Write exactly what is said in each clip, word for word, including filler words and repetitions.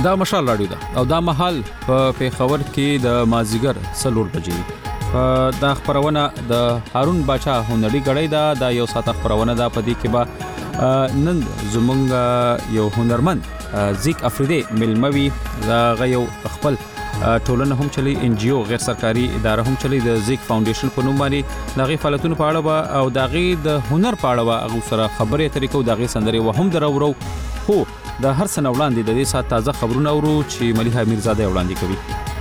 دا مشال راډیو ده او دا مهال په پیښور کې د مازیګر څلور بجې دا خبرونه د هارون باچا هنري غړی دا د یو ساعت خبرونه دا پدې کې به نن زمونږ یو هنرمند زیک افریدی ملموي دا غيو خپل ټولنه هم چلی ان جی او غیر سرکاري اداره هم چلی د زیک فاونډیشن په نوم باندې دغه فعالیتونو په اړه او دغه د هنر په اړه هغه سره خبرې طریقو دغه سندري و هم درورو خو د هر سنه وړاندې د دې سات تازه خبرونه اورو چې مليحه میرزاده وړاندې کوي.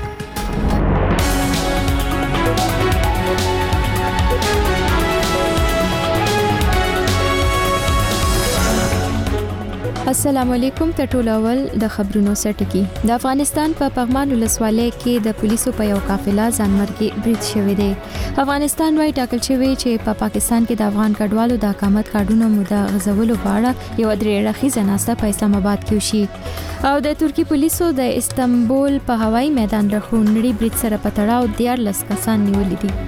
السلام علیکم ته ټول اول د خبرونو سرټکی. د افغانستان په پغمان ولسوالۍ کې د پولیسو په یو قافله ځانمرګي برید شوې ده. افغانستان وايي ټاکل شوی چې په پا پاکستان کې د افغان کډوالو د اقامت کارډونو موده غزولو په اړه یو درې رخیزه ناسته په اسلام آباد کې وشي او د ترکی پولیسو د استنبول په هوایي میدان رخونړي برید سره په تړاو دیارلس کسان نیولي دي.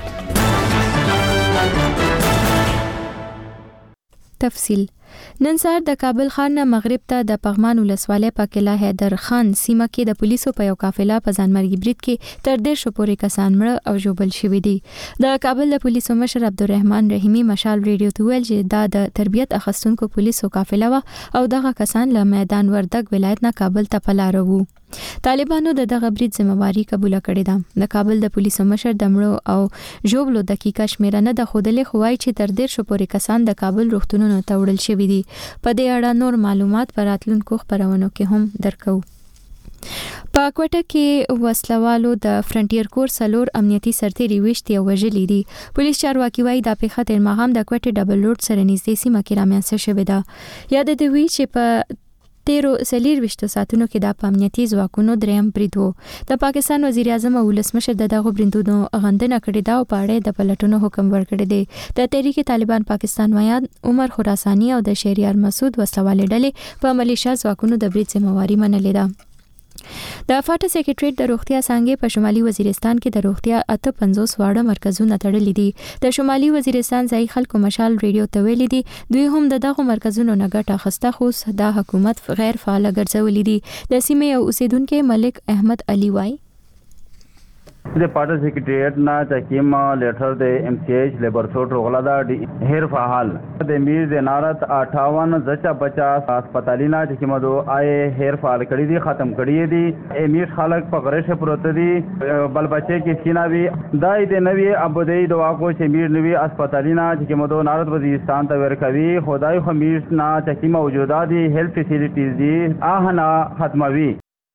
تفصیل نن سهار د کابل ښار نه مغرب ته د پغمان ولسوالۍ په قلعه حیدر خان سیمه کې د پولیسو په یو قافله په ځانمرګي برید کې تر ډېر شو پورې کسان مړه او ژوبل شوي دي. د کابل د پولیسو مشر عبدالرحمن رحیمی مشال ریډیو ته ویل چې دا د تربیت اخیستونکو پولیسو قافله و او دغه کسان له میدان وردګ ولایت نه کابل ته په لاره وو. طالبانو د دغه برید ذمہواری قبول کړې ده. د کابل د پولیسو مشر د مړو او ژوبلو دقیقه شمیره نه د خودلې خوای چې تر ډېر شو پورې کسان د کابل روغتونونو ته وړل شوي دي. په دې اړه نور معلومات پر راتلونکو خبرونو کې هم درکو. په کوټه کې وسلوالو د فرنټیر کور سلور امنیتي سرتیري وشتي او وژلي دي. پولیس چارواکي وايي د پیښه تر ماهم د کوټه ډبل روډ سره نږدې سیمه کې رامنځته شوې ده. یاد دې وی چې په تیرو سلیر وشتو ساتونو کې د امنیتي ځواکونو دریم برید وو. د پاکستان وزیر اعظم او ولسمشر د دغه بریدونو غندنه کړې ده او په اړه د پلټونو حکم ورکړی دی. د تحریک طالبان پاکستان میاد عمر خراسانی او د شهریار مسعود وسلوالې ډلې په ملیشیا ځواکونو د برید ذمہواری منلې ده. د فاټا سیکریټریټ د روغتیا څنګه په شمالي وزیرستان کې د روغتیا اته پنځوس واړه مرکزونه تړلي دي. د شمالي وزیرستان ځای خلکو مشال ریډیو ته ویلي دي دوی هم د دغه مرکزونو نه ګټه اخیسته خو د حکومت غیر فعال ګرځولې دي. د سیمې اوسیدونکو ملک احمد علي وای د پاټا سیکریټریټ نه چکیم لیټر د ایم سی ایچ لیبر سوټ روغلا دا هیر فعال د میر د نارت اٹھاون زچا پچاس هسپتالینا چکیم دو آئے هیر فعال کړي دي ختم کړي دي. امیر خلک په غریش پروت دي بل بچي کې سینا وی دای د نوی ابدی دوا کو چې میر نوی هسپتالینا چکیم دو نارت وزیرستان ته ورکوي خدای خو میر نه چکیم موجوده دي هیلث فیسیلیټیز دي آهنا ختموي.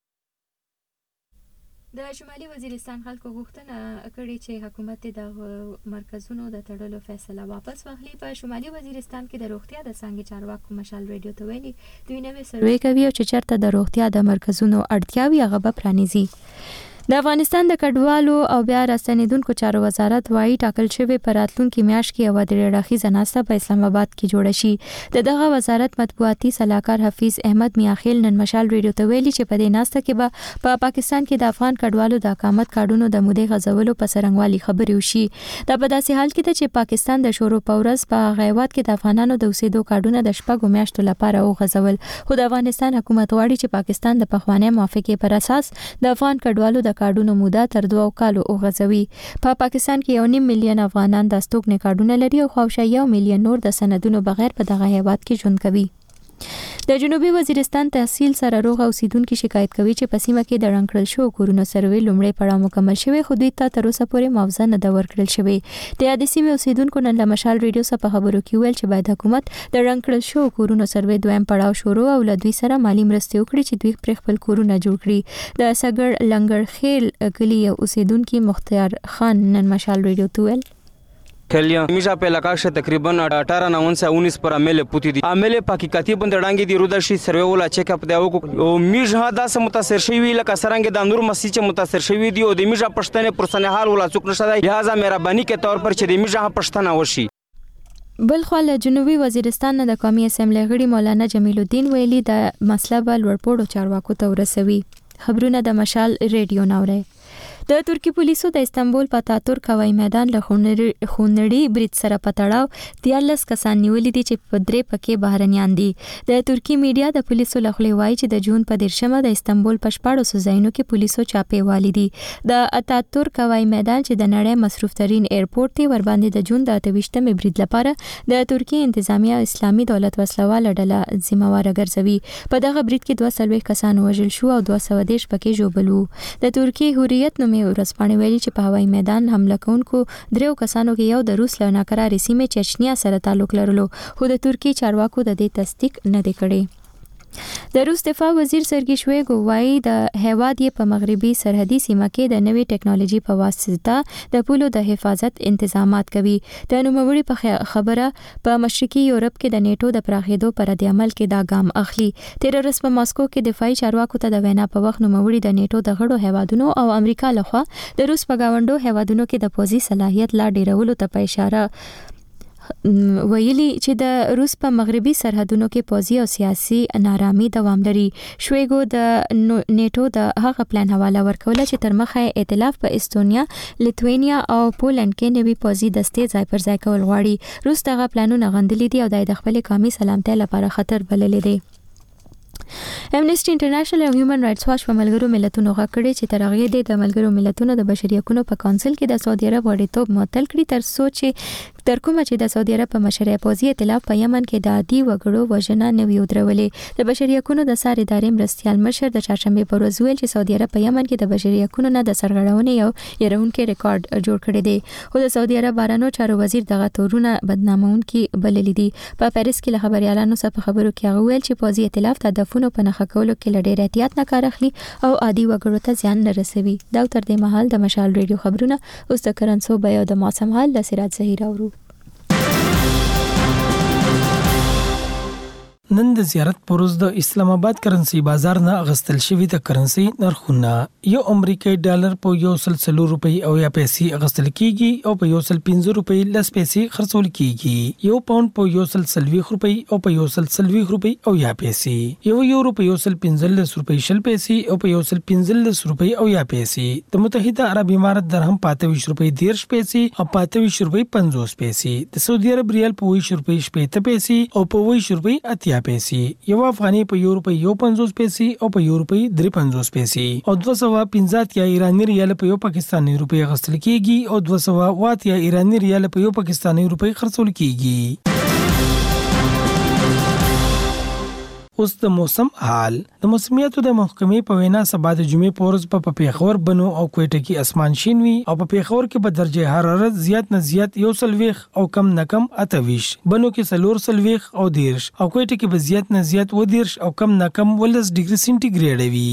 د شمالي وزیرستان خلکو غوښتنه کړې چې حکومت د مرکزونو د تړلو فیصله واپس واخلي. په شمالي وزیرستان کې د روغتیا د څنګه چارواکو مشال ریډیو ته ویلي دوی نوې سروې کوي او چې چرته د روغتیا د مرکزونو اړتیاوي هغه به پرانیزي. د افغانستان د کډوالو او بیا راستنیدونکو چارو وزارت وايي ټاکل شوی په راتلونکي میاشت کې یو درې راخیزه ناسته په اسلام آباد کې جوړه شي. د دغه وزارت مطبوعاتي صلاحکار حفیظ احمد میاخیل نن مشال ریډیو ته ویلي چې په دې ناسته کې به په پاکستان کې د افغان کډوالو د اقامت کارډونو د مودې غزولو په سرنګوالي خبرې وشي. دا په داسې حال کې ده چې پاکستان د شورو پورز په غیوات کې د افغانانو د اوسېدو کارډونه د شپږو میاشتو لپاره وغځول خو د افغانستان حکومت غواړي چې پاکستان د پخوانۍ موافقې پر اساس د افغان کډوالو د کارډونو موده تر دوه کالو وغځوي. په پا پاکستان کې یو نیم میلیون افغانان د استوګنې کارډونه لري او خواوشا یو میلیون نور د سندونو بغیر په دغه هیواد کې ژوند کوي. د جنوبي وزیرستان تحصیل سره روغ اوسیدونکو شکایت کوي چې په سیمه کې د رنګړل شو کورونو سروې لومړی پړاو مکمل شوی خو دوی ته تر اوسه پورې معاوضه نه ده ورکړل شوی. د یادې سیمې اوسیدونکو نن له مشال ریډیو سره په خبرو کې ویل چې باید حکومت د رنګړل شو کورونو سروې دویم پړاو شروع او له دوی سره مالی مرستې وکړي چې دوی پر خپل کورونه جوړ کړي. د سګړ لنګر خیل کلی اوسیدونکو مختار خان نن مشال ریډیو ته ویل کلیاں میشا پہ لکاش تقریباً اٹھارہ نون سے انیس پر امیل پوتی دی امیل پاکیکاتی بندرانگی دی رودشی سروے ولا چیک اپ دیو کو میشا دا سے متاثر شوی لکا سرنگ دا نور مسیح چ متاثر شوی دی او دی میشا پښتنه پرسنه حال ولا څوک نشدا لہذا مهربانی کے طور پر چې دی میشا پښتنه وشي. بل خو له جنوبي وزیرستان نه د قومي اسمبلی غړي مولانا جمیل الدین ویلي د مسله بل ورپوړو چارواکو ته ورسوي. خبرونه د مشال ریډیو ناوړي. د ترکی پولیسو د استانبول په اتاتورک هوایي میدان له خونړي برید سره پټړاو دیارلس کسان نیولې دي چې په درې پکې بهرنیان دي. د ترکی میډیا د پولیسو لخوا وایي چې د جون په دیرشمه د استانبول په شپاړسو ځایونو کې پولیسو چاپې والي دي. د اتاتورک هوایي میدان چې د نړۍ مصروف ترين ایرپورټ دی ور باندې د جون د اتهشتمې برید لپاره د ترکی انتظامیه اسلامي دولت وسلواله ډله ذمہوار ګرځوي. په دغه برید کې دوه سلوي کسان وژل شو او دوه سوه دیش پکې ژوبل وو. د ترکی حریت نومي ورځپاڼې ویلي چې په هوایي میدان حمله کوونکو دریو کسانو کې یو د روس له ناکرارې سیمې چچنیا سره تعلق لرلو خو د ترکی چارواکو د دې تصدیق نه دی کړی. د روس دفاع وزیر سرګی شویګو وایي د هیواد په مغربي سرحدي سیمه کې د نوې ټکنالوژي په واسطه د پولو د حفاظت تنظیمات کوي. د نوموړي په خبره په مشرقي یورپ کې د نیټو د پراخېدو پر د عمل کې دا ګام اخلي. تیر ورځ په ماسکو کې دفاعي چارواکو ته د وینا په وخت نوموړي د نیټو د غړو هیوادونو او امریکا لخوا د روس په گاونډو هیوادونو کې د پوځي صلاحیت لا ډیرولو ته په اشاره ویلي چې د روس په مغربي سرحدونو کې پوځي او سیاسي نارامي دوام لري. شویګو د نیټو د هغه پلان حواله ورکوله چې تر مخه ائتلاف په استونیا، لیتوینیا او پولند کې نوي پوځي دستې ځای پر ځای کول غواړي. روس دغه پلانونه غندلي دي او د خپل قومي سلامتیا لپاره خطر بللی دی. امنیسټي انټرنیشنل او هیومن رائټس واچ په ملګرو ملتونو غږ کړی چې تر هغه د ملګرو ملتونو د بشري حقوقو په کونسل کې د سعودي عرب غړیتوب معطل کړي تر څو چې تر کومه چې د سعودي عرب په مشرۍ پوځي ائتلاف په یمن کې د عادي وګړو وژنه نه وي ودرولې. د بشري حقوقو د ساري ادارې مرستیال مشر د چهارشنبه پر ورځ ویل چې سعودي عرب په یمن کې د بشري حقوقو نه د سرغړونې یو يرونکو ریکارډ جوړ کړی دی. خو د سعودي عرب بارانو چارو وزیر دغه تورونه بدنامونکي بللي دي. په پاریس کې له خبريالانو سره په خبرو کې هغه ویل چې پوځي ائتلاف د هدفونو په نښه کولو کې لډیر احتیاط نه کار اخلي او عادي وګړو ته ځان نه رسوي. دا تر دې مهال د مشال ریډیو خبرونه اوس د کرنسو بیا د موسم حال له سراج زهیر اورو. نن د زیارت پروز د اسلام آباد کرنسی بازار نه اغستل شوی د کرنسی نرخونه یو امریکایي ډالر په یو سل سلو روپۍ او یا پیسې اغستل کیږي او په یو سل پنځه روپۍ لس پیسې خرڅول کیږي. یو پاوند په یو سل سلويخ روپۍ او په یو سل سلويخ روپۍ او یا پیسې. یو یورو په یو سل پنځلس روپۍ شل پیسې او په یو سل پنځلس روپۍ او یا پیسې. د متحده عرب امارات درهم پاتويش روپۍ دیرش پیسې او پاتويش روپۍ پنځوس پیسې. د سعودي عرب ریال په ویش روپۍ شپږ پیسې او په ویش روپۍ اتیا پیسې. یو افغاني په یو روپۍ یو پنځوس پیسې او په یو روپۍ درې پنځوس پیسې. او دوه سوه پنځه اتیا ایرانی ریال په یو پاکستاني روپۍ غستل کیږي او دوه سوه اوه اتیا ایرانی ریال په یو پاکستاني روپۍ خرڅول کیږي. اوس د موسم حال. د موسمیاتو د محکمې په وینا سبا د جمعې په ورځ په پیښور، بنو او کوټه کې اسمان شین وي او په پیښور کې په درجه حرارت زیات نه زیات یو سلويخ او کم نه کم اتويش، بنو کې سلور سلويخ او دیرش او کوټه کې به زیات نه زیات و دیرش او کم نه کم ولس ډیګري سنټیګریډ وي.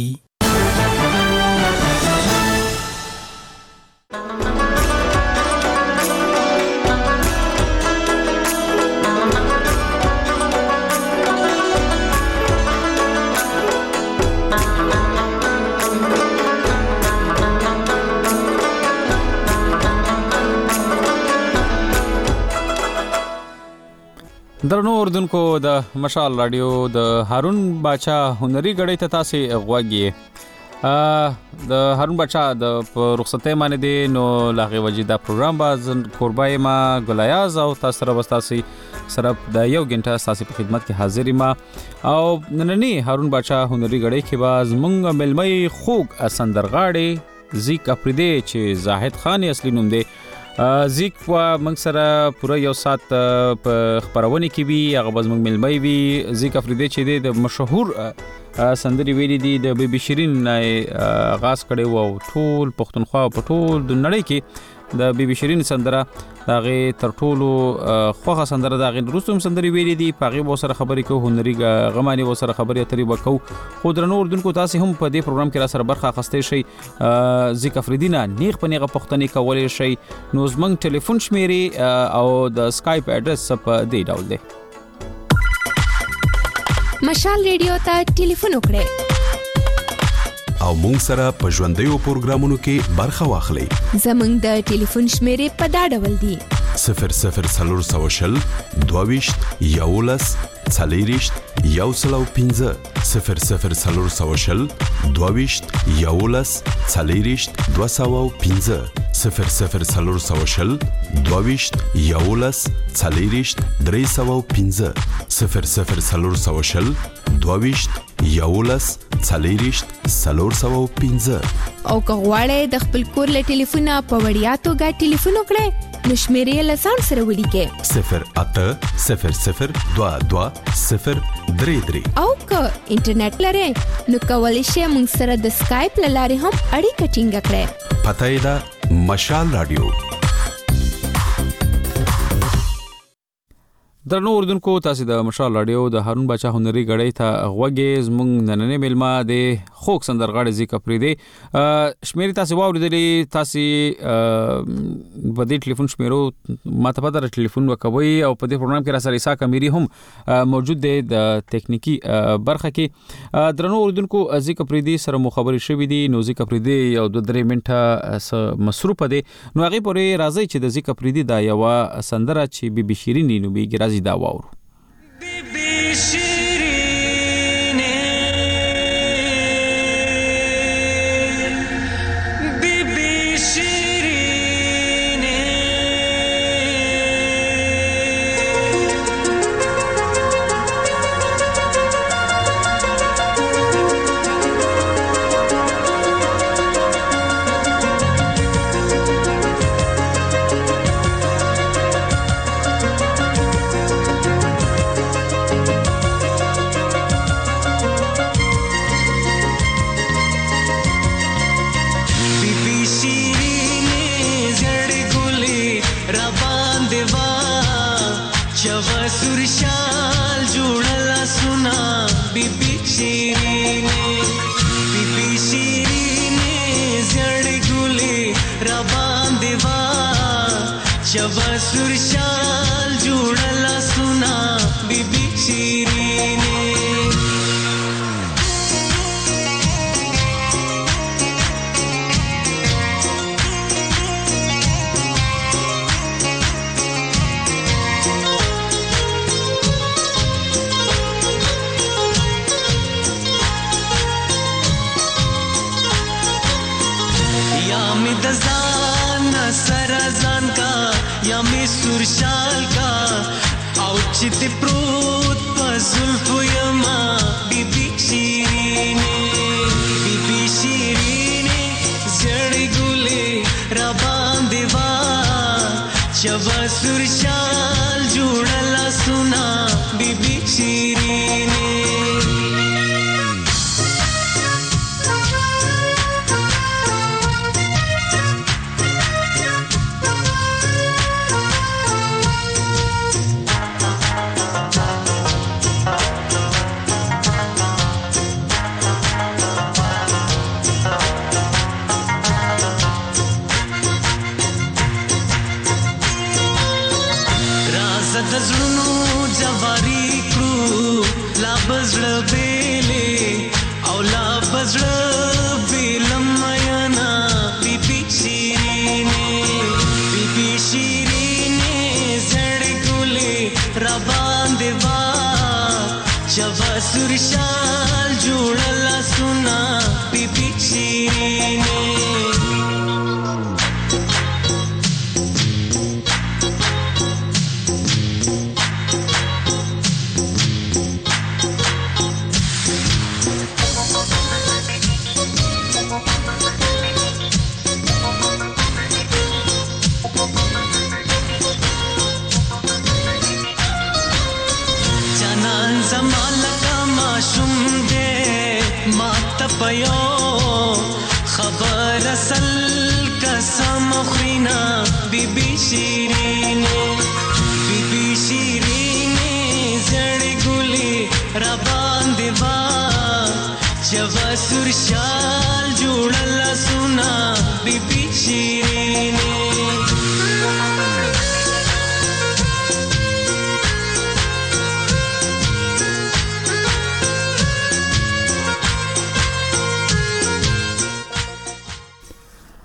درنو اردوونکو د مشال رادیو د هارون باچا هنري غړې ته تاسو غواګي. د هارون باچا د رخصتۍ باندې دی نو لاغه وجې دا پروګرام باز قربای ما ګلیاز او تاسو سره وستاسي سره د یو غنټه تاسو په خدمت کې حاضر ما او نننی هارون باچا هنري غړې کې باز مونږ ملمي خوګ سندرغاړي زیک افریدی چې زاهد خان اصلي نوم دی. زیک و موږ سره پوره یو سات په خبرونه کې وی هغه باز موږ ملمي وی. زیک افریدی چې د مشهور سندري ویلي دي د بي بي شيرين غاز کړي وو ټول پښتونخوا په ټول د نړۍ کې د بي بي شيرين سندره داغه تر ټولو خوخه سندره داغه روستم سندري ویلي دي پاغي و سره خبرې کو هنري غماني و سره خبرې اترې وکاو. خو درنو اردوونکو تاسو هم په دې پروګرام کې را سره برخه اخستې شي. زیک افریدینا نیغ په نیغه پښتني کولې شي. نو زمنګ ټلیفون شمیري او د اسکایپ اډرس په دې ډول دی. مشال ریډیو ته ټلیفون وکړئ او مونږ سره په ژوندیو پروګرامونو کې برخه واخلئ. زمونږ د ټلیفون شمیرې په دا ډول دي: صفر صفر څلور سوه شل دوه ویشت یولس څلېرویشت یو سل او پنځه صفر صفر څلور سوه شل دوه ویشت یولس څلېرویشت دوه سوه او پنځه صفر صفر څلور سوه شل دوه ویشت یولس څلېرویشت درې سوه او پنځه صفر صفر څلور سوه شل دوه ویشت یولس څلېرویشت څلور سوه او پنځه او که غواړئ د خپل کور له ټلیفونه په وړیا توګه ټلیفون وکړئ نو شمیرې له ځان سره ولیکئ صفر اته صفر صفر دوه دوه صفر درې درې او که انټرنیټ لرئ نو کولی شئ موږ سره د سکایپ له لارې هم اړیکه ټینګه کړئ. پته یې ده مشال رادیو. درنو اوردونکو تاسو د مشال رادیو د هارون بچا هنري غړی ته غوږی زمونږ نننې ملما د خوک سندرغاړي زیکا پری دی شمیرې تاسو واوریدلې تاسو په دې ټلیفون شمیرو ماته پته را ټلیفون وکوي او په دې پروګرام کې را سره اساک امیری هم موجود دی د ټکنیکی برخه کې. درنو اوردونکو زیکا پری دی سره مخابري شوې دي نو زیکا پری دی یو د درې منټه مصروف دی نو هغه پورې راځي چې د زیکا پری دی دا یو سندره چې بي بي شيرين نو بي ګرازي دا واورو.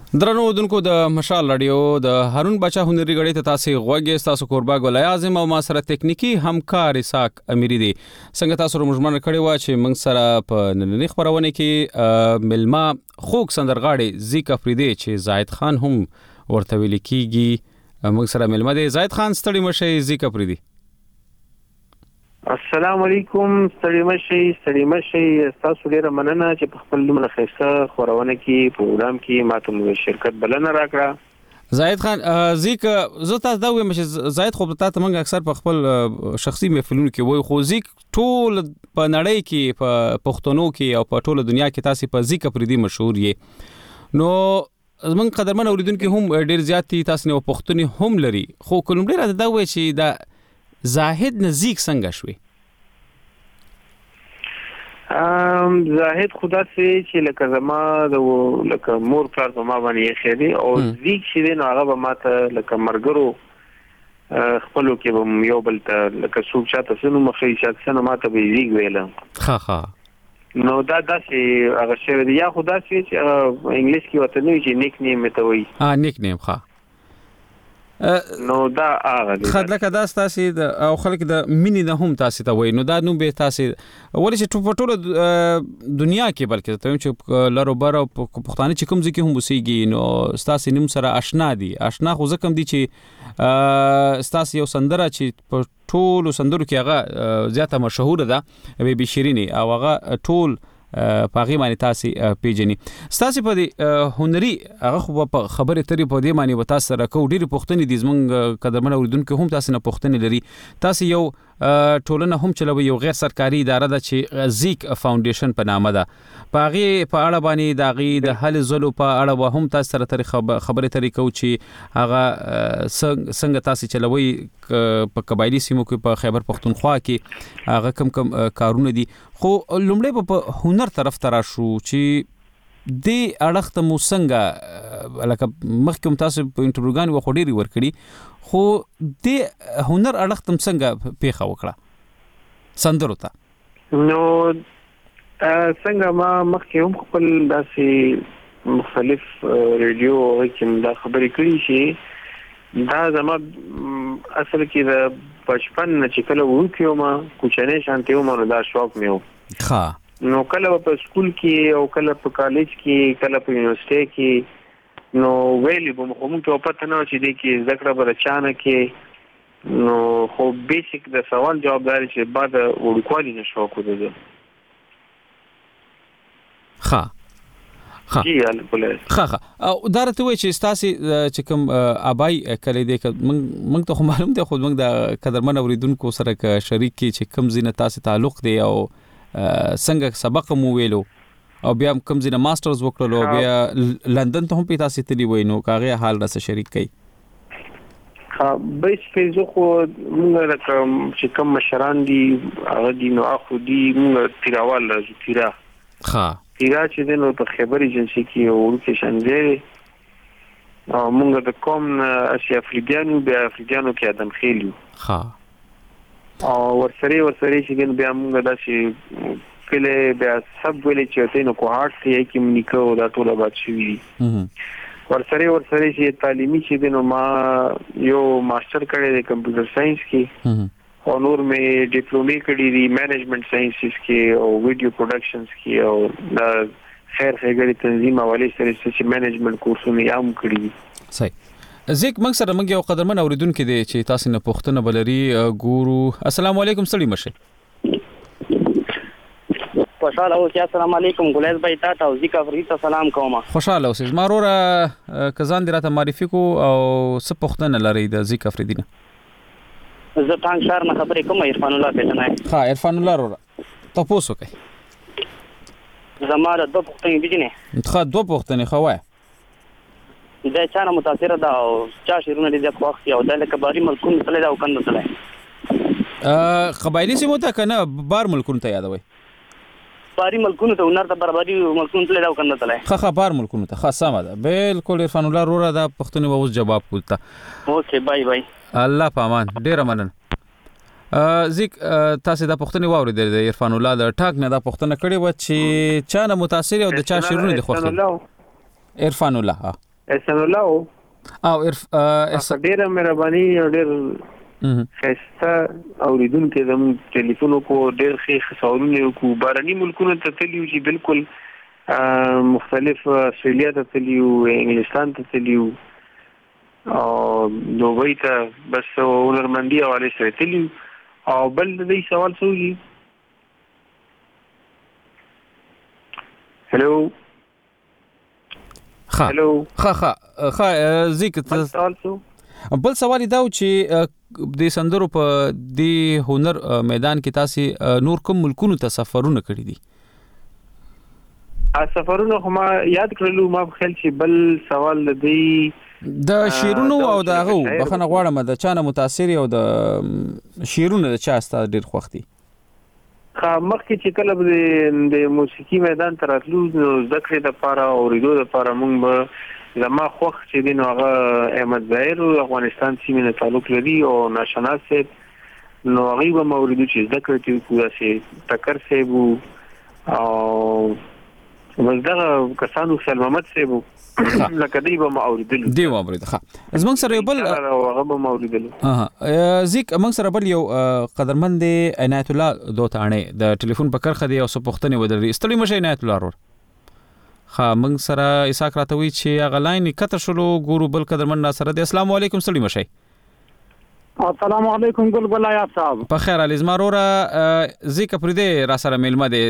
درنو دونکو د مشال رادیو د هارون بچا هنري غړي ته تاسو غوږی تاسو قربا ګولای اعظم او ما سره ټکنیکی همکار اساق امیری دي څنګه تاسو روزمره کړي وا چې موږ سره په نننی خبرونه کې ملما خوک سندرغاړي زیک افریدي چې زاهد خان هم ورته ویل کیږي موږ سره ملما دي زاهد خان ستړي مشه زیک افریدي السلام علیکم ستړي مشي ستړي مشي تاسو ډیر مننه چې په خپل لمن خیسه خورونه کې پروګرام کې ماته مو شرکت بلنه راکړه زاهد خان زیک زه تاسو دا وایم چې زاهد خو تاسو موږ اکثر په خپل شخصي محفلونو کې وای خو زیک ټول په نړۍ کې په پښتونو کې او په ټوله دنیا کې تاسو په زیک افریدي مشهور یې نو زمون قدرمن اوریدونکو هم ډیر زیات تاسو نه پښتوني هم لري خو کوم ډیر دا وای چې دا زاهد نزیک څنګه شوي ام زاهد خدا سي چې لکه زما د لکه مور پلار په ما باندې خېدي او زیک چې نو هغه به ماته لکه مرګرو خپلو کې به یو بل ته لکه څوک چاته سنو مخې چاته سنو ماته به زیک ویل ها ها نو دا داسې هغه شوی دی یا خدا سي چې انګلیش کې وته نه چې نیک نیم ته وایي ها نیک نیم ښه نو دا هغه دی خدای کدا تاسو او خلک د مینې نه هم تاسو ته وای نو دا نو به تاسو ورې چې په ټوله دنیا کې بلکې ته چې لارو بار او پښتانه چې کوم ځکه هم وسیږي نو تاسو نیم سره آشنا دي آشنا خو ځکه دي چې تاسو یو سندره چې په ټولو سندرو کې هغه زیاته مشهور ده بي بي شيريني او هغه ټول پاغي باندې تاسو پیجنې تاسو په دې هنري هغه خو په خبره ترې په دې معنی و تاسو سره کو ډېر پښتني دي زمونږ قدرمن اوریدونکو هم تاسو نه پښتني لري تاسو یو ټولنه هم چلوي یو غیر سرکاري اداره ده چې زیک فاونډیشن په نامه ده پاغي په اړه باندې داغي د حل زلو په اړه و هم تاسو سره ترې خبره ترې کو چې هغه څنګه تاسو چلوي په قبایلی سیمو کې په خیبر پختونخوا کې هغه کم کم کارونه دي خو لومړی په هنر طرف تر شو چې د اړخت مو څنګه لکه مخکوم تاسو په انټروګان و خوري ورکړي خو د هنر اړخت مو څنګه پیښه وکړه سندرو ته نو څنګه ما مخکې هم خپل داسې مختلف ریډیو کې دا خبرې کړې شي دا زما اصل کې د بچپن نه چې کله وکیو ما کوچنی شانتي و مونږ دا شوق مې ښه نو کله په سکول کې او کله په کالج کې کله په یونیورسيټي کې نو ویلې به موږ ته پته نه چې د کې ذکر به چانه کې نو خو بیسیک د سوال جوابداري چې بعد وړوکوالي نشو کوو ښه ها جی الکل ها ها او درته وای چې تاسو چې کوم ابای کلی دی موږ ته معلوم دی خو موږ د قدرمن اوریدونکو سره ک شریک کی چې کوم زینه تاسو تعلق دی او څنګه سبق مو ویلو او بیا کوم زینه ماسترز وکړلو بیا لندن ته هم په تاسو تلی وای نو کاغه حال را سره شریک کی ها بیس فیزو خو موږ رقم چې کوم مشران دي هغه دي نو اخو دي موږ تیراوال راځو تیرا ها تیرا چې د نو په خبر ایجنسی کې ورکشن دی او موږ د کوم اشیا افریقانو بیا افریقانو کې ادم خېلو ها او ورسره ورسره چې بیا موږ داسې کله بیا سب ویلې چې ته نو کوهارت کې کې منیکو دا ټول بات شوی ورسره ورسره چې تعلیمي چې نو ما یو ماستر کړی د کمپیوټر ساينس کې او نور مې ډیپلومي کړی دی مینجمنت ساينسز کې او ویډیو پروډکشنز کې او دا خیر خیرګری تنظیم حواله سره چې مینجمنت کورسونه یې هم کړی دي صحیح زیک موږ سره موږ یو قدرمن اوریدونکو دی چې تاسو نه پوښتنه بلري ګورو السلام علیکم ستړي مشه خوشاله اوسئ السلام علیکم ګلیز بھائی تا ته زیک افریدي ته سلام کوم خوشاله اوسئ مارور کزان دی راته معرفي کو او څه پوښتنه لري د زیک افریدي نه زه ټانګ شهر نه خبرې کوم عرفان الله پېژنه ها عرفان الله وروره تاسو کوي زماره دوه پوښتنې دي نه ښه دوه پوښتنې خو وای دا چانه متاثر ده او چا شیرونه دي د وخت او د کباري ملکونو تل دا وکند تل ا قبایلی سیمو ته کنه بار ملکونو ته یادوي باري ملکونو ته ونر ته برابري ملکونو تل دا وکند تل ښه ښه بار ملکونو ته ښه سم ده بالکل عرفان الله وروره دا پښتني به اوس جواب کوته اوکې بای بای الله پامان ډیر منن زیک تاسو دا پښتني واوري د عرفان الله د ټاک نه دا پښتنه کړي و چې چا نه متاثر او د چا شیرونه دي خوښ عرفان الله احسان الله او عرف ډیره مهرباني او ډیر خسته اوریدونکو زموږ ټلیفون کو ډیر ښه سوالونه کو بارني ملکونو ته تلیو چې بالکل مختلف استرالیا ته تلیو انګلستان ته تلیو او دوبۍ ته بس هنرمندي حواله سره تلیو او بل دې سوال سوږي هلو ها ها ها ها زیک بل سوال دا چې د سندرو په د هنر میدان کې تاسو نور کوم ملکونو ته سفرونه کړی دي؟ ا سفرونه هم یاد کړلو ما خپل چې بل سوال دی د شیرونو او دغه بخنه غواړم د چانه متاثر او د شیرونو د چا ستاسو ډیر خوختي خا مخکې چې کله د موسیقي میدان ته راتلو نو ذکر د لپاره او ریډو د لپاره مونږ به زما خوښ چې دین هغه احمد ظاهر افغانستان سیمې نه تعلق لري او ناشناس نو هغه به موریدو چې ذکر کوي کوه سي ټکر سیبو او مزدغه کسانو سلام محمد سیبو لکه دی به موریدل دی موریدل ښه زمونږ سره بل هغه به موریدل ها زیک موږ سره بل یو قدرمند عنایت الله دوتانه د ټلیفون په کرخه دی او سپوختنه ودرې استړي مشه عنایت الله ورور خا موږ سره اساک راتوي چې هغه لاین کته شلو ګورو بل قدرمن سره د السلام علیکم سړي مشه السلام علیکم ګل بلایا صاحب په خیر علي زمارورا زیک پر دې را سره میلمه دی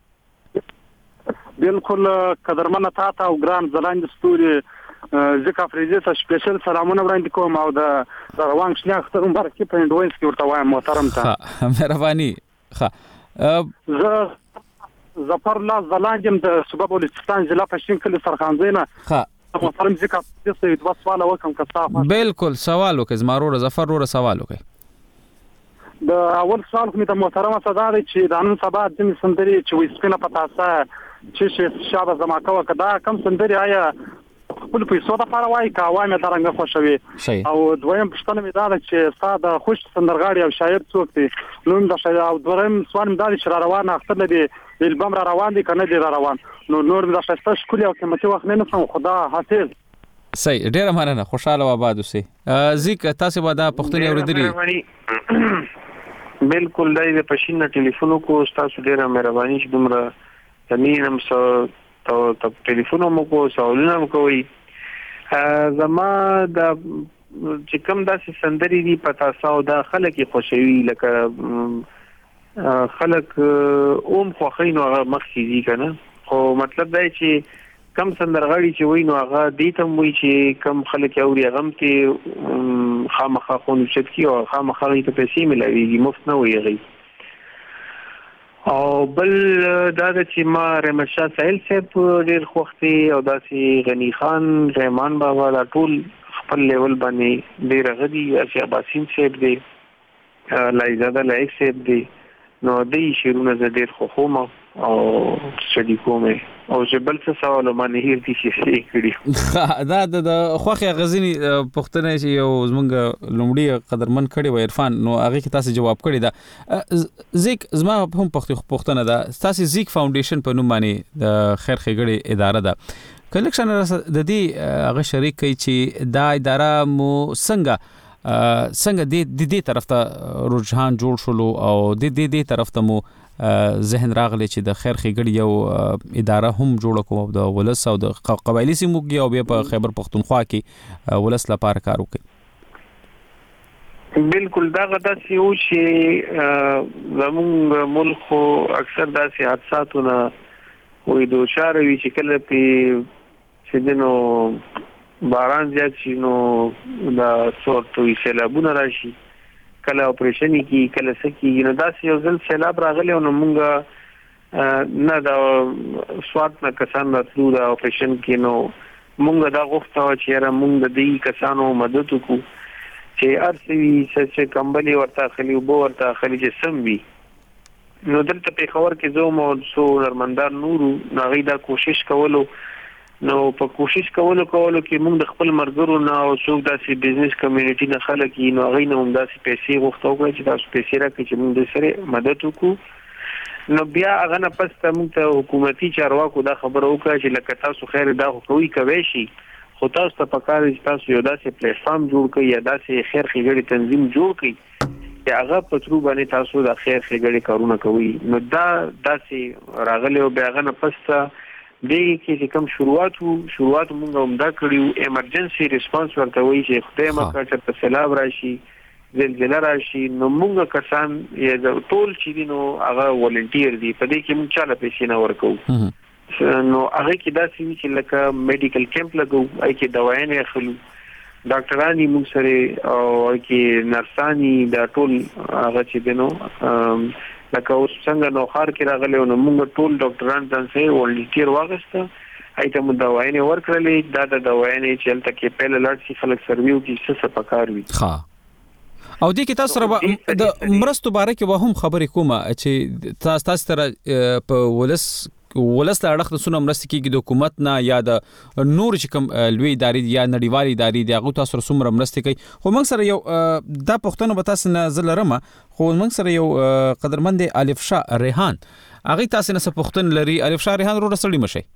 بالکل قدرمن تا تا او ګران زلاند ستوري زکه فریزه ته سپیشل سلامونه وړاندې کوم او د روان شناخت ته مبارکي په انډوینس کې ورته وایم محترم ته مهرباني ښه زه ظفر الله زلاندم د صوبه بلوچستان ضلع پښتون کلی سرخانزینه ها محترم ځکه چې دوه سوال وکم کصافه بالکل سوال وکړ زمارو ظفر ور سوال وکړ د اول سوال کوم ته محترم صدا دی چې د نن سبا د سندري چې وې سپینه پتاسه چې شابه زما کوه کدا کم سندري آیا خپل پیسو د لپاره وای کا وای مې درنګ خوشوي او دویم پښتنه مې دا چې ساده خوش سندرغاړي او شاعر څوک دي نو د شاعر او دویم سوال مې دا چې روان اختر لدی البم را روان دي کنه دي را روان نو نور مې دا شسته شکل او قیمتي وخت نه نسم خدا حافظ صحیح ډیره مننه خوشاله و آباد اوسئ زیک تاسو به دا پښتني اوریدلی بالکل دای د پښینه ټلیفون کو تاسو ډیره مهرباني چې دومره تنینم سو ته ته ټلیفون مو کو سوالونه مو کوي زما د چې کوم داسې سندري دي پتا ساو دا خلک خوشوي لکه خلک اوم خوخین او مخکې دي کنه خو مطلب دا چې کم سندرغاړي چې وای نو هغه دې ته وای چې کم خلک اوري غم ته خامخا خون چت کی او خامخا ته پیسې ملويږي مفت نه وي او بل دا چې ما رحمت شاه ساحل صاحب ډیر خوختي او داسې غنی خان رحمان بابا لا ټول خپل لیول باندې ډیر غدي اشیا باسین صاحب دی لایزاده لایک صاحب دی نو دې شیرونه ډیر خوخوم او شدي کومه او جبل څه سوال باندې هیر دي چې کړی دا د خوخه غزنی پښتنه چې یو زمونږ لومړی قدرمن کړي و عرفان نو هغه کې تاسو جواب کړی دا زیک زما هم پښتنه دا تاسو زیک فاونډیشن په نوم باندې د خیر ښېګړې اداره ده کلیکشن د دې هغه شریک کوي چې دا اداره مو څنګه څنګه د دې طرف ته رجحان جوړ شولو او د دې دې طرف ته مو ذهن راغلی چې د خیر ښېګړې یو اداره هم جوړه کوم د ولس او د قبایلی سیمو کې او بیا په خیبر پختونخوا کې ولس لپاره کار وکړي بالکل دا غدا سی او چې زموږ ملک اکثر داسې حادثاتونه وې دوچار وی چې کله په سیدنو باران زیات شي نو دا څورتوي سیلابونه راشي کله اپریشن کی کله سکی نو داسې یو ځل سیلاب راغلی نو مونږ نه دا سوات نه کسان راتلو دا اپریشن کې نو مونږ دا غوښتو چې را مونږ د دې کسانو مدد وکړو چې ارسوي چې کمبلي ورته خلی وبو ورته خلی چې سم وي نو دلته په خبر کې زه مو سو نرمندار نورو ناغي دا کوشش کولو نو په کوشش کولو کولو کې موږ د خپل مرګرو نه او څوک داسې بزنس کمیونټي نه خلک یې نو غي نه هم داسې پیسې غوښتو کړي چې تاسو پیسې راکړي چې موږ د سره مدد وکړو نو بیا هغه نه پس ته موږ ته حکومتي چارواکو دا خبره وکړه چې لکه تاسو خیر دا کوي کوي شي خو تاسو ته پکار دي تاسو یو داسې پلیټ فارم جوړ کړئ یا داسې خیر ښېګړې تنظیم جوړ کړئ چې هغه په ترو باندې تاسو د خیر ښېګړې کارونه کوي. نو دا داسې راغلی او بیا هغه نه پس دې کې چې کوم شروعات وو شروعات مونږ هم دا کړي ایمرجنسي ریسپانس ورته وایي چې خدای مکړه چې په سیلاب راشي زلزلہ راشي نو مونږ کسان یې ټول چې دي نو هغه ولنټیر دي په دې کې مونږ چاله پیسې نه ورکوو نو هغه کې دا سوي چې لکه میډیکل کیمپ لګو اې کې دوايانې اخلو ډاکټرانی موږ سره او کې نرسانی دا ټول هغه چې دینو لکه اوس څنګه نو خار کې راغلی نو موږ ټول ډاکټران څنګه ولنټیر واغسته ایته مو دوايانې ورکړلې دا د دوايانې چې تل کې په لړ شي خلک سرویو کې څه څه پکار وي. ها او دې کې تاسو سره د مرستو باره کې وهم خبرې کومه چې تاسو تاسو سره په ولس ولس له اړخ سونه مرستې کېږي د حکومت نه یا د نور چې کوم لوی ادارې یا نړیوالې ادارې د هغو تاسو سره څومره مرستې کوي خو موږ سره یو دا پوښتنه به تاسو نه زه لرم خو موږ سره یو قدرمند الف شاه ریحان هغه تاسو نه څه پوښتنه لري. الف شاه ریحان وروسته سړی مشي.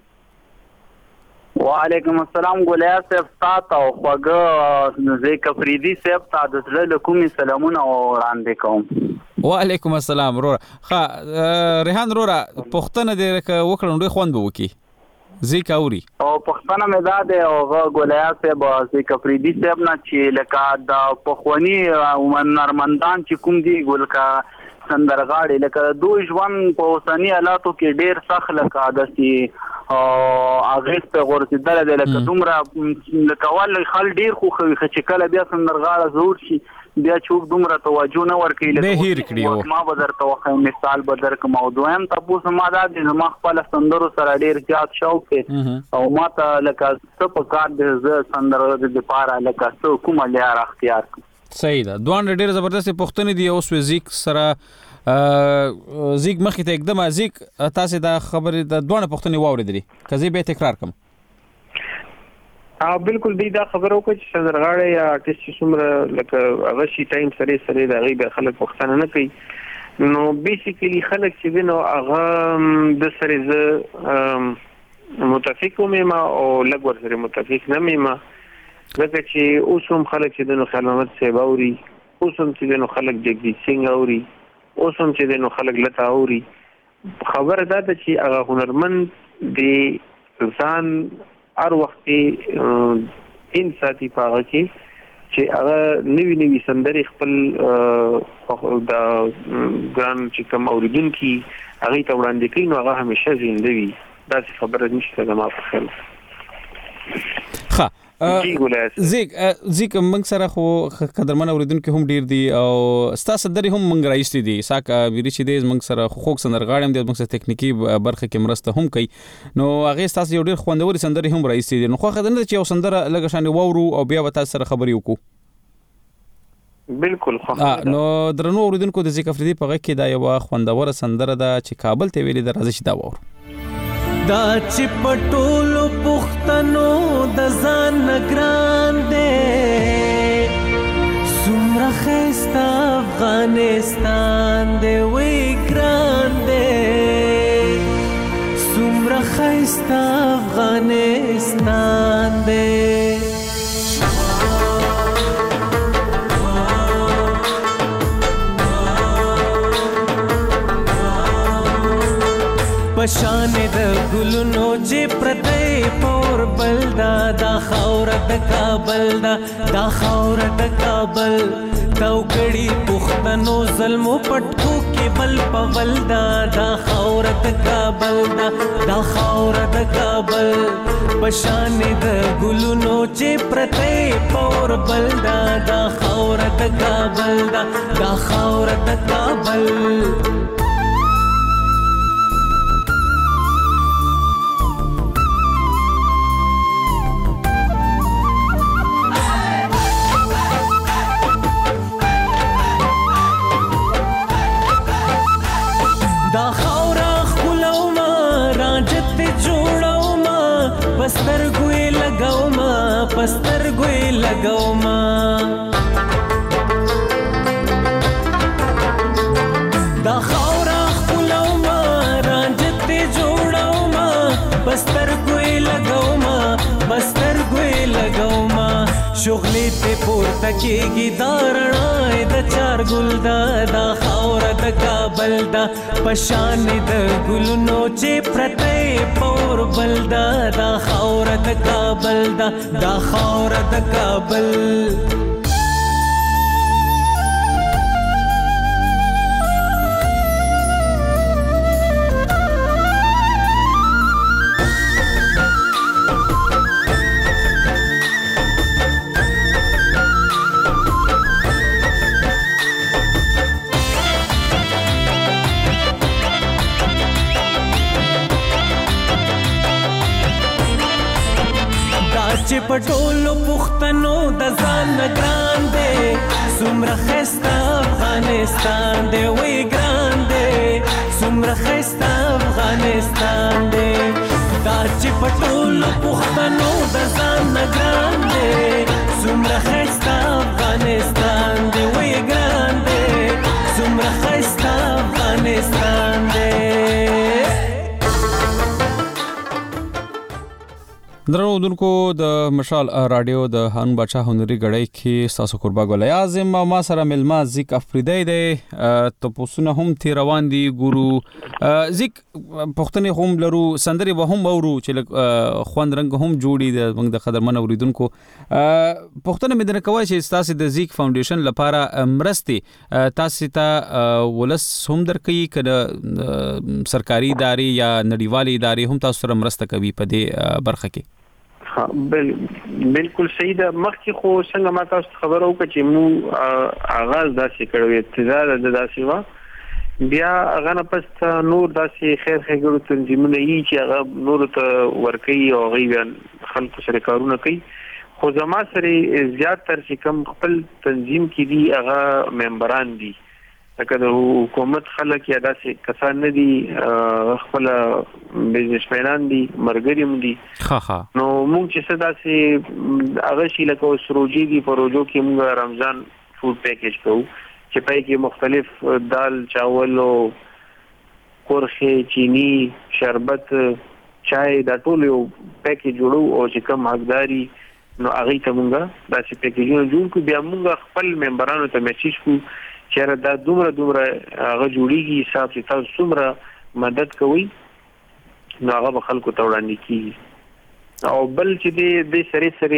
وعلیکم السلام ګولیا صاحب تاسو او خوګه زه کفریدي صاحب تاسو له کومي سلامونه وړاندې کوم. وعلیکم السلام رورا. ښه ریحان رورا پوښتنه دې وکړم ډېر خوند به وکي زی کاوري او پښتنه مې دا ده او ګولیا صاحب زه کفریدي صاحب نه چې لکه د پخوانی هنرمندان چې کوم دي ګولکا سندرغاړي لکه دوی ژوند په اوسنی حالاتو کې ډېر سخت لکه داسي او هغه په ورته د لکه دومره لکه ول خل ډیر خو چې کله بیا سندرغاړه زور شي بیا چوک دومره توجه نه ورکوي لکه ما بدر توخه مثال بدر کوم موضوع هم تاسو ما د ما خپل سندرو سره ډیر زیات شوق او ما ته لکه څه په کار د سندرو د لپاره لکه څه کومه لار اختیار صحیح ده. دوه ډېر زبردست پوښتنې دي اوس وزیک سره زیګ مخې ته एकदम زیګ تاسو دا خبره د دوه پوښتنې واوریدلې کزي به تکرار کوم. اه بالکل دی دا خبرو کو چې سندرغاړي یا آرټیست څومره لکه هغه شي ټایم سره سره د غیب خلک پوښتنه نه کوي نو بیسیکلی خلک چې دینو هغه د سره ز متفق مې ما او لګور سره متفق نه مې ما لکه چې اوسم خلک چې دینو خیال محمد صاحب اوري اوسم چې دینو خلک جګدیش سنگ اوري اوسم چې دینو خلک لتا اوري خبر دا ده چې هغه هنرمند دی ځان هر وخت ان ساتي پاغه کې چې هغه نوی نوی سندري خپل د ګران چې کوم اوریدونکو هغه ته وړاندې کوي نو هغه همیشه زنده وي دا خبره نشته زما په خیال. ښه زیګ زیګ موږ سره خو قدرمن اوریدونکو هم ډیر دي او ستاسو درې هم موږ راځي دي ساکه ویری چې دې موږ سره خوښ سندرغاړم دې موږ سره تکنیکی برخه کې مرسته هم کوي نو هغه ستاسو یو ډیر خوندور سندري هم راځي دي نو خو خدای نه چې یو سندره لګه شان وورو او بیا وتا سره خبري وکړو. بالکل خو نو درنو اوریدونکو د زیګ افریدي په غږ کې دا یو خوندور سندره ده چې کابل ته ویلي د راځي دا وور دا چې پټولو پښتنو د ځان نگران دې سمره خسته افغانستان دې وی ګران دې سمره خسته افغانستان دې پشان د ګلونو چې پرته پور بلدا دا خاور د کابل دا دا خاور د کابل تاو کړي پښتنو ظلم پټکو کې بل پولدا دا خاور د کابل دا دا خاور د کابل پشان د ګلونو چې پرته پور بلدا دا خاور د کابل دا دا خاور د کابل پستر ګوي لګاو ما پستر ګوي لګاو ما دا خاورا خپلو ما رانجت جوړاو ما پستر ګوي لګاو ما پستر ګوي شغلې ته پورته کېږي دا رڼا د چار ګل دا دا خاوره د کابل دا پشان د ګلونو چې پرته پور بل دا دا خاوره د کابل دا دا خاوره د کابل چې پټولو پښتنو د ځان ګران دی څومره ښایسته افغانستان دی وی ګران دی څومره ښایسته افغانستان دی دا چې پټولو پښتنو د ځان ګران دی څومره ښایسته افغانستان دی وی ګران دی څومره ښایسته افغانستان دی. درنو دونکو د مشال رادیو د هارون بادشاه هنري غړی کې تاسو قربا ګل اعظم ما سره ملما زیک افریدی دی ته پوسونه هم تی روان دي ګورو زیک پښتني هم لرو سندري به هم اورو چې خوند رنگ هم جوړي د موږ د قدرمن اوریدونکو پښتنه مدنه کوي چې تاسو د زیک فاونډیشن لپاره مرستي تاسو ته ولس هم درکې کړه سرکاري ادارې یا نړیوالې ادارې هم تاسو سره مرسته کوي په دې برخه کې. بل بالکل صحیح ده. مخکې خو څنګه ما تاسو خبرو وکړه چې مو آغاز داسې کړو ابتدا د داسې وا بیا هغه نه پس نور داسې خیر خیرګړو تنظیمونه یې چې هغه نور ته ورکوي او هغوی خلکو سره کارونه کوي خو زما سره زیات تر چې کوم خپل تنظیم کې دي هغه ممبران دي لکه د حکومت خلک یا داسې کسان نه دي خپل بزنسمنان دي مرګریم دي ها ها نو موږ چې څه داسې هغه شي لکه سروجي دي پروژو کې موږ رمضان فود پیکیج کوو چې پای کې مختلف دال چاول او قرخه چینی شربت چای دا ټول یو پیکیج جوړو او چې کوم حقداري نو هغه ته موږ داسې پیکیجونه جوړ کړو بیا موږ خپل ممبرانو ته میسج کوو چیرې دا دومره دومره هغه جوړیږي حساب چې تاسو څومره مدد کوئ نو هغه به خلکو ته وړاندې کیږي او بل چې د سری سری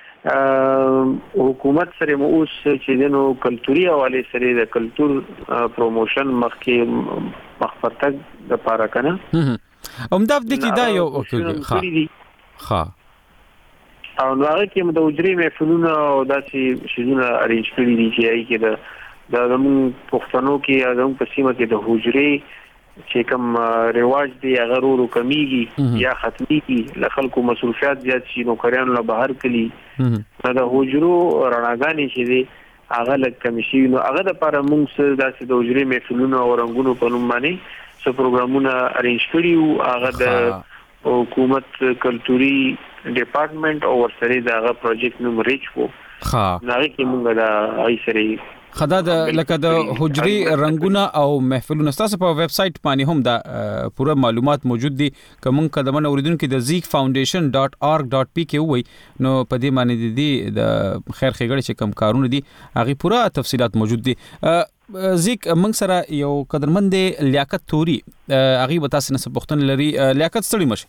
حکومت سره مو اوس چې دنو کلتوري حواله سره د کلچر پروموشن مخکې مخفرتک د پاره کنه همدا د کې دا یو ښه او نو هغه کې د وجري محفلونه او داسې شیزونه ارینج کړی دي چې هغه کې د دا زمون پښتنو کې زمون په سیمه کې د حجري چې کوم رواج دی هغه ورو کمیږي یا ختميږي ل خلکو مصروفیات زیات شي نو کریانو له بهر کلی دا د حجرو رڼاګانی چې دی هغه لکه کمیشي نو هغه د لپاره موږ سره داسې د حجري محفلونو او رنگونو په نوم باندې څو پروګرامونه ارینج کړیو هغه د حکومت کلتوري ډپارټمنټ او ورسره دا هغه پروجیکټ نوم ریچ وو ها هغه کې موږ دا ای سره خدا د لکه د حجري رنگونه او محفلونه تاسو په ویب سټ باندې هم دا پوره معلومات موجود دي کوم کدمن اوریدونکو د زیک فاونډیشن ډاٹ اورګ ډاٹ پی کې وای نو په دې باندې دي د خیر خیګړې چې کم کارونه دي هغه پوره تفصيلات موجود دي. زیک موږ سره یو قدرمند لیاقت توري هغه به تاسو نه پوښتنه لري لیاقت ستړي مشه.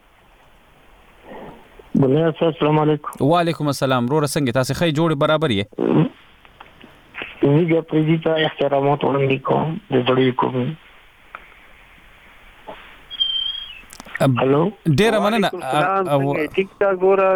بله السلام علیکم. وعلیکم السلام. رو رسنګ تاسو خې جوړ برابر یې ویګه پریزیتا احترامات وړاندې کوم د زړی کوم. هلو ډیر مننه. ټیک ټاک ګوره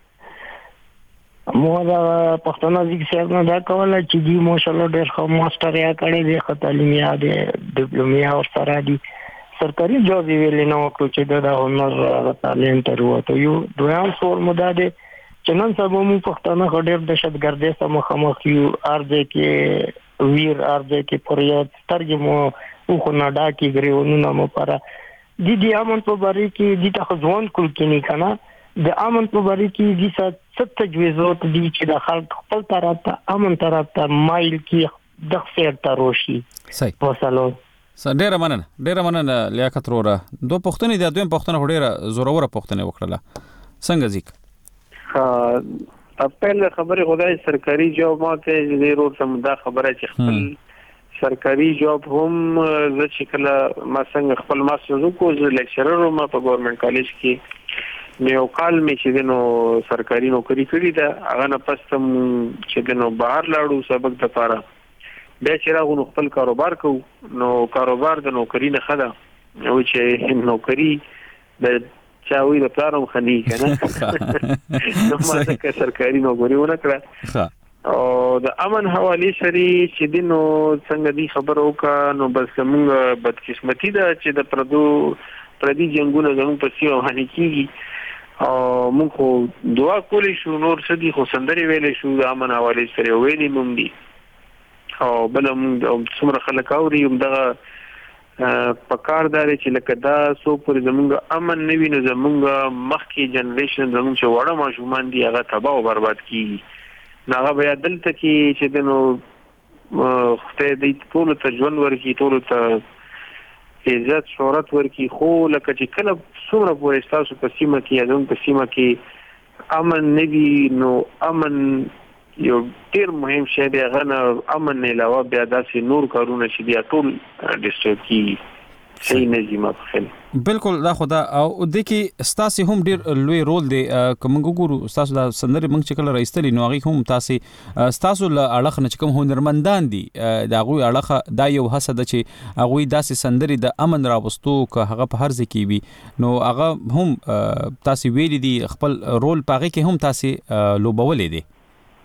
مو دا پښتون ځګ صاحب نه دا کوله چې دی ماشاءالله ډیر ښه ماستر یا کړی دی خو تعلیم یا دی ډیپلومیا او سره دی سرکاري جواب ویل نه وکړو چې دا هنر تعلیم تر وته یو دویم فور مده دی چې نن سبا مو پښتانه غډیر دهشتګردي سم مخامخ یو ارځه کې ویر ارځه کې پریاد ترجمه او خو نه دا کې غریونو نو پر دي دي امن په بری کې دي ته ځوان کول کې نه کنه د امن په بری کې دي ست تجویزات دي چې د خلک خپل طرف ته امن طرف ته مایل کې د خیر تروشي صحیح وصلو ډیر مننه ډیر مننه لیاقت وروره دوه پښتنې د دویم پښتنه ډیره زوروره پښتنه وکړه څنګه ځیک خپل خبره خدای سرکاري جواب ماته ضرور سم دا خبره چې خپل سرکاري جواب هم زه چې کله ما څنګه خپل ماسټر وکړ زه لیکچرر ما په ګورنمنت کالج کې نو کال می چې نو سرکاري نوکری کړی دا هغه نه پستم چې نو بهر لاړو سبق د پاره بیا چې راغلو خپل کاروبار کو نو کاروبار د نوکری نه خدا او چې نوکری د چاوي د پلانو خني کنه نو ما څنګه سرکاري نوکری ونه کړه او د امن حواله سری چې دینو څنګه دی خبرو کا نو بس موږ بدقسمتي ده چې د پردو پردي جنگونه زموږ په سیمه باندې کیږي او موږ خو دعا کولې شو نور څه دي خو سندري ویلې شو د امن حواله سری ویلې مونږ دي او بل موږ څومره خلک اوري هم دغه په کار داري چې لکه دا سو پر زمونږ امن نوي نو زمونږ مخکې جنریشن زمونږ چې وړه ماشومان دي هغه تباہ او برباد کیږي نو هغه بیا دلته کې چې د نو خدای دې ټول ته ژوند ورکړي ټول ته عزت شهرت ورکړي خو لکه چې کله څومره پورې تاسو په سیمه کې زموږ په سیمه کې امن نوي نو امن یو ډیر مهم شی دی غنه امن نه علاوه بیا داسې نور کارونه چې بیا ټول ډیسټرب کی صحیح نه زما په بالکل دا خدا او د کې ستاسو هم ډیر لوی رول دی کوم ګورو ستاسو د سندري منځ چې کله راځتلی نو هغه هم تاسو ستاسو له اړخ نه کوم هنرمندان دي دا غوي اړخ دا یو حسد چې هغه داسې سندري د امن راوستو که هغه په هر ځکه وي نو هغه هم تاسو ویلي دي خپل رول پاغه کې هم تاسو لوبولې دي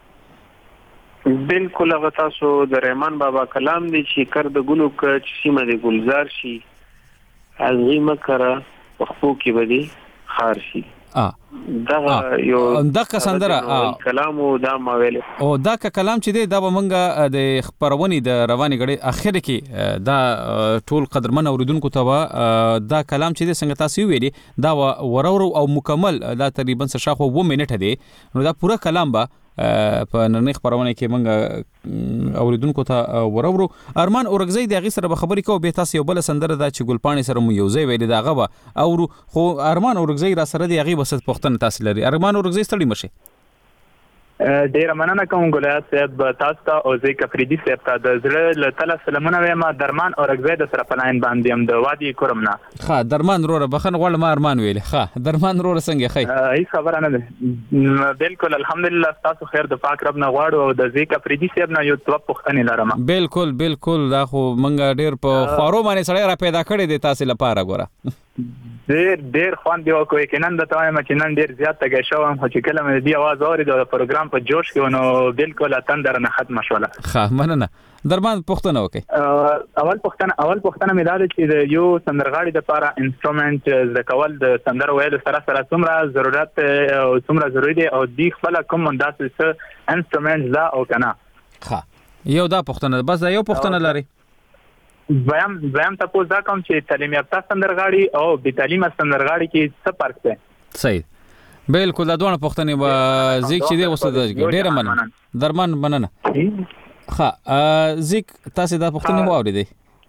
بالکل هغه تاسو د رحمان بابا کلام دی چې کر د ګلو ک چې سیمه د ګلزار شي عظیمه کرا خو کې بدی خار شي ا دا یو دا کسندره کلام او دا ما ویل او دا کلام چې دی دا به مونږه د خبرونی د رواني غړي اخر کې دا ټول قدرمن اوریدونکو ته دا کلام چې دی څنګه تاسو ویلي دا ورورو او مکمل دا تقریبا شاخو و منټه دی نو دا پوره کلام به په نن خبرونه کې مونږ اوریدونکو ته ورورو ارمان اورګزی د غي سره به خبرې کوو به تاسو یو بل سندره دا چې ګلپانی سره مو یو ځای ویل دا غبا او خو ارمان اورګزی را سره دی غي بس پښتنه تاسو لري ارمان اورګزی ستړي مشه ډیر مننه کوم ګلیا صاحب تاسو ته او زه کفریدي صاحب ته د زړه له تل سلامونه وایم درمان اورګزی د سره پلاین باندې هم د وادي کورمنا ها درمان روره بخن غوړ ما ارمان ویل ها درمان روره څنګه خی هیڅ خبره نه ده بالکل الحمدلله تاسو خیر د پاک رب نه غواړو او د زه کفریدي صاحب نه یو توپ پښتنه لرم بالکل بالکل دا خو مونږ ډیر په خورو باندې سړی را پیدا کړی دی تاسو لپاره ګوره ډیر ډیر خوان دی او کوي کنن د تایم چې نن ډیر زیات تګ شوم خو چې کله مې دی आवाज اورید د پروګرام په جوش کې نو بالکل اتندر نه ختم شوله ښه مننه درمان پښتنه وکي اول پښتنه اول پښتنه مې دا چې یو سندرغاړي د لپاره انسټرومنت د کول د سندر ویلو سره سره څومره ضرورت او څومره ضروري دی او دی خپل کوم انداسه انسټرومنت لا او کنه ښه یو دا پښتنه بس دا یو پښتنه لري وایم وایم تاسو دا کوم چې تعلیم یافته سندرغاړي او بې تعلیمه سندرغاړي کې څه فرق دی صحیح بالکل دا دوه پښتنې و زیک چې دی وسته ډیره مننه درمان مننه ښه زیک تاسو دا پښتنې و اورېدې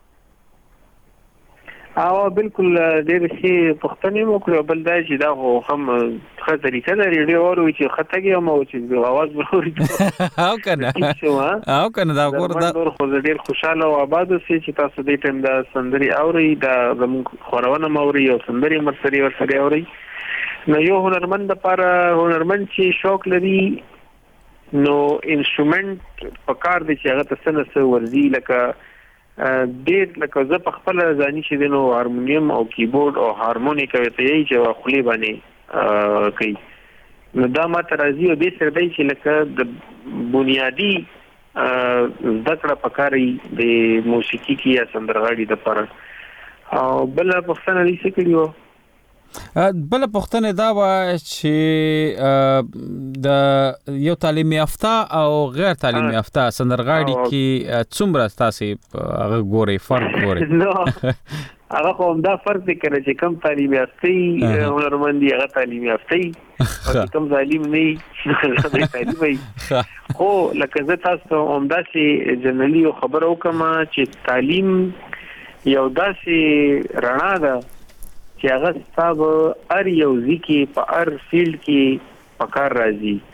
او بالکل ډېر شي پښتنې مو کړو بل دا چې دا هم ښه طریقه لري ډېر اوري چې خطګي مو چې आवाज وروري او کنه او کنه دا ګور دا خو ډېر خوشاله او آباد سي چې تاسو دې ټیم دا سندري اوري دا زموږ خورونه موري او سندري مرسري ورسره اوري نو یو هنرمند لپاره هنرمند چې شوق لري نو انسټرومنت په کار دي چې هغه تاسو نه ورزي لکه ډېر لکه زه په خپل ځاني چې دینو هارمونیم او کیبورډ او هارمونیک او ته یې چې خولي باندې کوي نو دا ما ترازی او دې سره دی چې لکه د بنیادی ذکر پکاري د موسیقي کې یا سندرغاړي د پر او بل پښتنه دې څه کړیو بل پښتنه دا و چې د یو تعلیم یافته او غیر تعلیم یافته سندرغاړي کې څومره تاسو هغه ګوري فرق ګوري نو هغه کوم دا فرق دی کنه چې کم تعلیم یافته هنرمندي هغه تعلیم یافته او کم ظالم نه تعلیم خو لکه زه تاسو عمده سي جنرالي خبرو کوم چې تعلیم یو داسې رڼا ده چې هغه ستاسو ار یو ځکه په ار فیلډ کې پکار راځي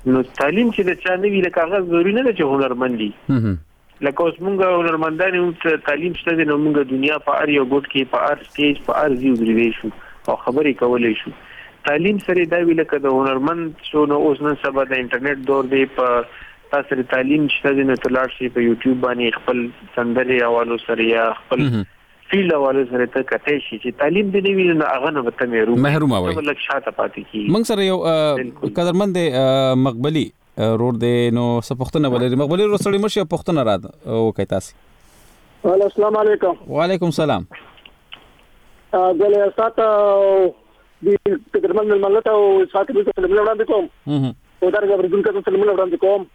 نو تعلیم چې د چا نه وی لکه هغه ضروري نه ده چې هنرمند دي لکه اوس مونږ هنرمندان یو تعلیم شته د مونږ دنیا په اړ یو ګډ کې په اړ سټیج په اړ زیو درې شو او خبرې کولې شو تعلیم سره دا وی لکه د هنرمند شو نو اوس نن سبا د انټرنیټ دور دی په تاسو تعلیم شته د نتلار شي په یوټیوب باندې خپل سندري حوالو سره یا خپل فیل حوالو سره ته کته شي چې تعلیم دی وی نه هغه نه وته محروم محروم وي ولک شاته پاتې کی موږ سره یو قدرمند مقبلي رور دی نو سپختنه ولري مقبلي رور سره مشه پختنه را او کوي تاسو السلام علیکم وعلیکم السلام غله ساته د قدرمند ملت او ساته د سلام وړاندې کوم او درګه ورګون کا سلام وړاندې کوم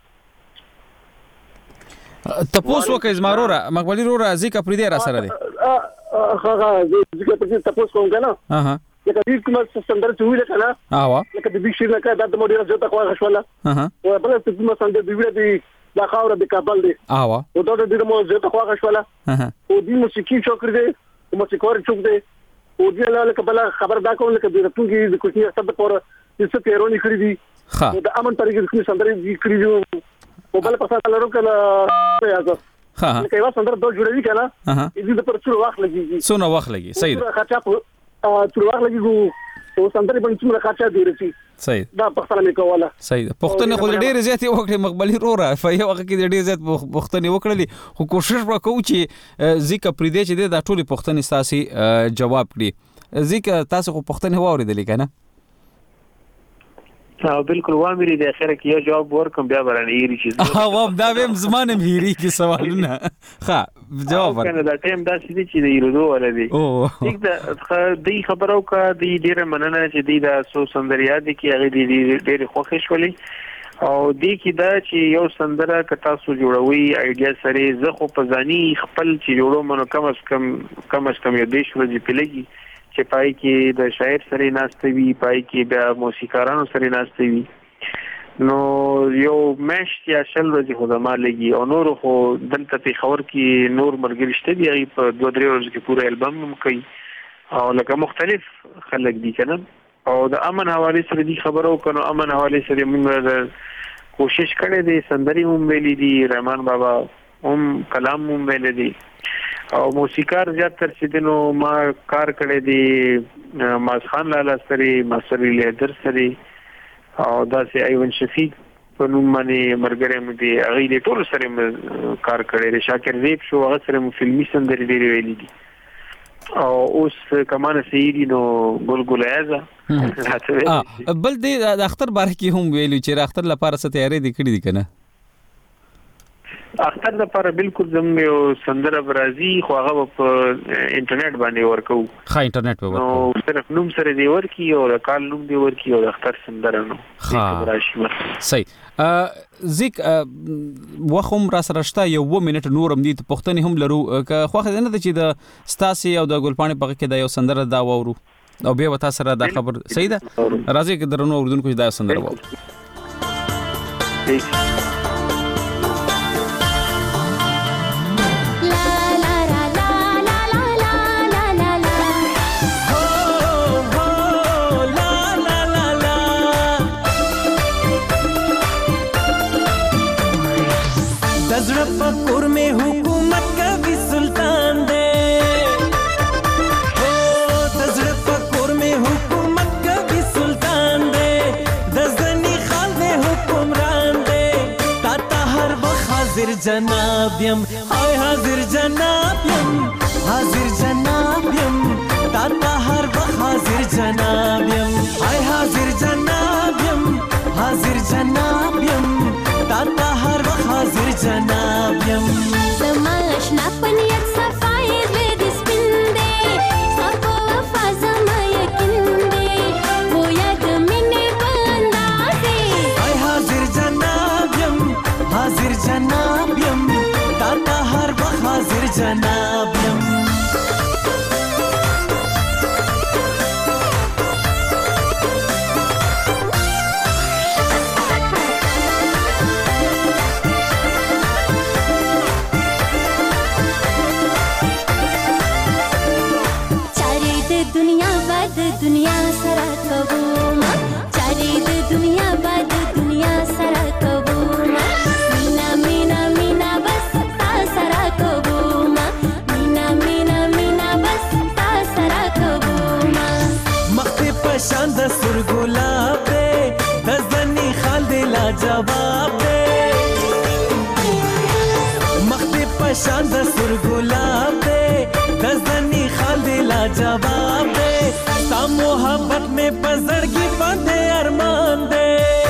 تپوس وکي زمارورا مقبلي رور ازیکا پریدي را سره دي ها ها ازیکا پریدي تپوس کوم کنه ها ها لکه دې کوم سندر چې ویل کنه ها لکه د بشیر نه کا د موډي راځه تخوا غشوله ها او بل څه کوم سندر دی ویل دي د خاور د کابل دی ها او دا د دې مو زه تخوا غشوله ها او دې موسیقي چوکر دی او موسیقار چوک دی او دې له کبل خبر دا کوم لکه د راتونکي د کوټي سبب پر څه پیرونی کړی دي ها د امن طریقې د سندر دی کړی دي او بل پسا لرو کنه یاګه ها لکه یو سندر دوه جوړوي کنه دې د پر څو وخت لګي څو وخت لګي صحیح ده خاطر څو وخت لګي او سندر باندې څومره خاطر دی رسي صحیح دا پښتنه مې کوله صحیح ده پښتنه خو ډېر زیات وکړي مقبلي روره په یو وخت کې ډېر زیات پښتنه وکړلې خو کوشش وکړو چې ځکه پرې دې چې د ټولي پښتنې ساسي جواب کړي ځکه تاسو خو پښتنه واوریدلې کنه او بالکل وامری د اخره کې یو جواب ورکم بیا برانه یری چې ها و دا ویم زمانه هیری کې سوالونه ها جواب ورکړه دا ټیم دا چې چې د یرودو ولدي او یک دا د خبرو کا د ډیره مننه چې د دا سو سندریات کې هغه د ډیره خوښ شولې او د کی دا چې یو سندره کتا سو جوړوي ایډیا سره زه خو په ځاني خپل چې جوړو منو کم اس کم کم اس کم یو دیش ورځې پلګي چې پای کې د شاعر سره ناستوي پای کې د موسیقارانو سره ناستوي نو یو مېش یا شل ورځې خو زما لګي او نور خو دلته په خبر کې نور مرګ رښتې دی په دوه درې ورځې کې پوره البم هم کوي او لکه مختلف خلک دي کنه او د امن حواله سره دي خبرو کنه امن حواله سره موږ کوشش کړې دي سندري هم ویلي دي رحمان بابا هم کلام هم ویلي دي او موسیقار زیات تر چې دنو ما کار کړی دی ماز خان لالا سره ماسری لیدر سره او داسې ایون شفیق په نوم باندې مرګره مې دی هغه دې ټول سره کار کړی دی شاکر زیب شو هغه سره مو فلمي سندري ډېرې ویلي دي او اوس کمانه سیری نو ګلګل ایزا بل دې د اختر باره کې هم ویلو چې اختر لپاره څه تیاری دي کړې دي کنه اختر لپاره بالکل زموږ یو سندره برازي خو هغه په انټرنیټ باندې ورکو ښه انټرنیټ په ورکو نو صرف نوم سره دی ورکی او د کال نوم دی ورکی او د اختر سندره نو ښه صحیح زیک وخم را سره شته یو و منټ نورم دي پښتني هم لرو که خو خدای نه چې د ستاسي او د ګلپانی په کې د یو سندره دا وورو او بیا وتا سره دا خبر صحیح ده راځي کې درنو اردوونکو دا سندره وورو पकुर में हुकूमत कभी सुल्तान दे हो तजर पकुर में हुकूमत कभी सुल्तान दे दजनी खाल दे हुक्मरान दे ताता हर वक्त हाजिर जनाबियम हाय हाजिर जनाबियम हाजिर जनाबियम ताता हर वक्त हाजिर जनाबियम हाय हाजिर जनाबियम हाजिर जनाबियम ताता हर वक्त हाजिर जनाबियम समाश ना पनियत सफाई वेद स्पिंदे सबो वफा जमा यकीन दे वो याद मिने बंदाजे हाय हाजिर जनाबियम हाजिर जनाबियम ताता हर वक्त हाजिर जनाबियम दुनिया बाद दुनिया सरा कबूमा चारे द दुनिया बाद दुनिया सरा جواب دے مخته پشان د سر ګلاب دے د زنی خال دے لا جواب دے تا محبت میں پزړګي باندې ارمان دے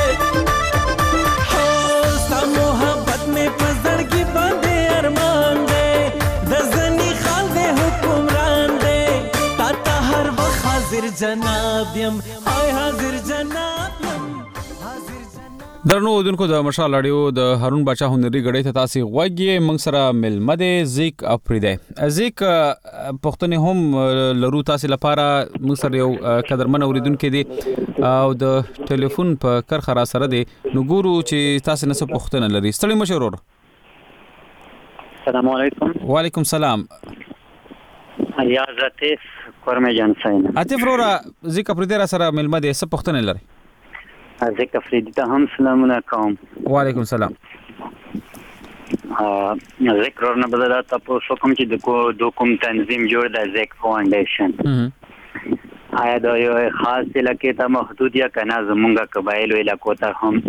جناب یم هاي حاضر جناب یم درنو دونکو د مشال اړیو د هارون باچا هنري غړې ته تاسو غوږی موږ سره ملمده زیک افریده زیک پښتنه هم لرو تاسو لپاره موږ سره یو قدرمن اوریدونکو دي او د ټلیفون په کرخه را سره دي نو ګورو چې تاسو نه څه پښتنه لري ستړي مشرور السلام علیکم وعلیکم السلام یا عاطف کورمه جان ساين عاطف رورا زیک افریده را سره ملمده څه پښتنه لري زیک افریده ته هم سلامونه کوم وعلیکم السلام ا زیک ورنه بدل تاسو کوم چې د کوم تنظیم جوړ د زیک فاونډیشن آیا دا یو خاص علاقې ته محدود یا کنه زمونږه قبایل علاقو ته هم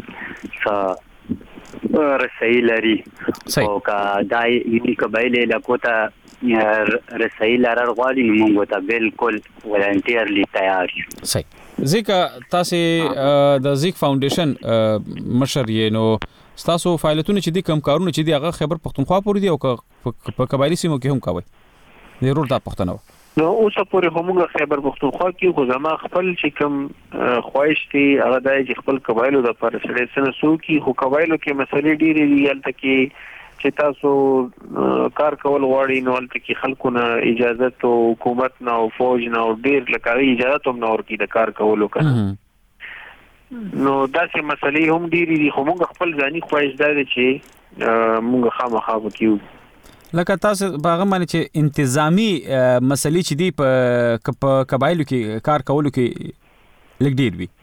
څه رسایي لري او کا دای یی قبایل علاقو ته رسایي لرر غواړي نو موږ ته بالکل ولنټیرلی تیار یو صحیح زیک تاسو د زیک فاونډیشن مشر یې نو تاسو فعالیتونه چې دي کم کارونه چې دي هغه خیبر پختونخوا پورې دي او په قبایلی سیمو کې هم کوي ضرور دا پښتنه نو اوس پورې همغه خیبر پختونخوا کې خو زما خپل چې کوم خواهش دي هغه د خپل قبایلو د پر سره سره سو کې خو قبایلو کې مسلې ډېرې دي البته کې چې تاسو کار کول غواړئ نو البته کې خلکو نه اجازه او حکومت نه او فوج نه او ډېر لکه اجازه هم نه ورکړي د کار کولو کنه نو داسې مسلې هم ډېرې دي خو موږ خپل ځاني خواهش دا دی چې موږ خامخا وکړو لکه تاسو باغه معنی چې انتظامی مسلې چې دی په قبایلو کې کار کولو کې لګ ډیر وي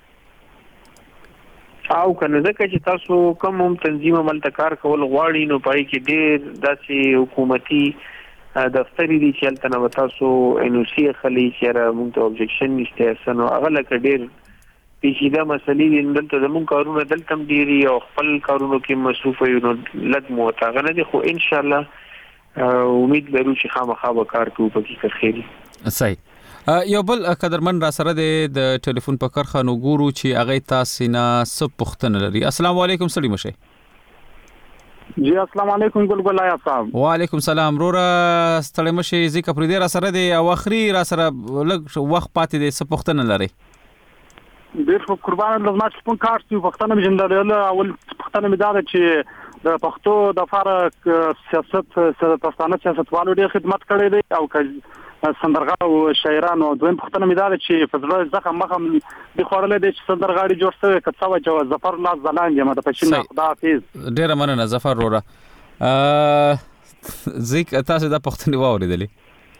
او کنه ځکه چې تاسو کوم هم تنظیم عمل کار کول غواړي نو پای کې ډیر داسې حکومتي دفتری دي چې تلته تاسو انوسی خلی چې را مونږ ته اوبجیکشن نشته سنو هغه لکه ډیر پیچیده مسلې دي دلته زموږ کارونه دلته ډیری او خپل کارونو کې مصروف یو نو لږ مو تاغنه دي خو ان شاء الله امید لرو چې خامخا به کار کوو په کې خیر صحیح یو بل قدرمن را سره د ټلیفون په کرخه نو ګورو چې هغه تاسو نه سب پښتنه لري السلام علیکم سړي مشه جی السلام علیکم ګل ګل آیا صاحب وعلیکم السلام رورا ستړي مشه ځکه پر دې را سره دی او اخري را سره لږ وخت پاتې دی سب پښتنه لري ډیر قربان لازم چې په کار څو پښتنه مجندل اول پښتنه مدار چې د پښتو د فار سیاست پښتانه سیاستوالو ډېر خدمت کړی دی او سندرغاړو او شاعرانو دویم پښتنه مدار چې فزړه زخم مخم د خورلې د سندرغاړي جوړ شوی کڅاوه جو ظفر الله زلان یم د پښین خدا حافظ ډېر مننه ظفر رورا ا زیک تاسو د پښتني واوریدلې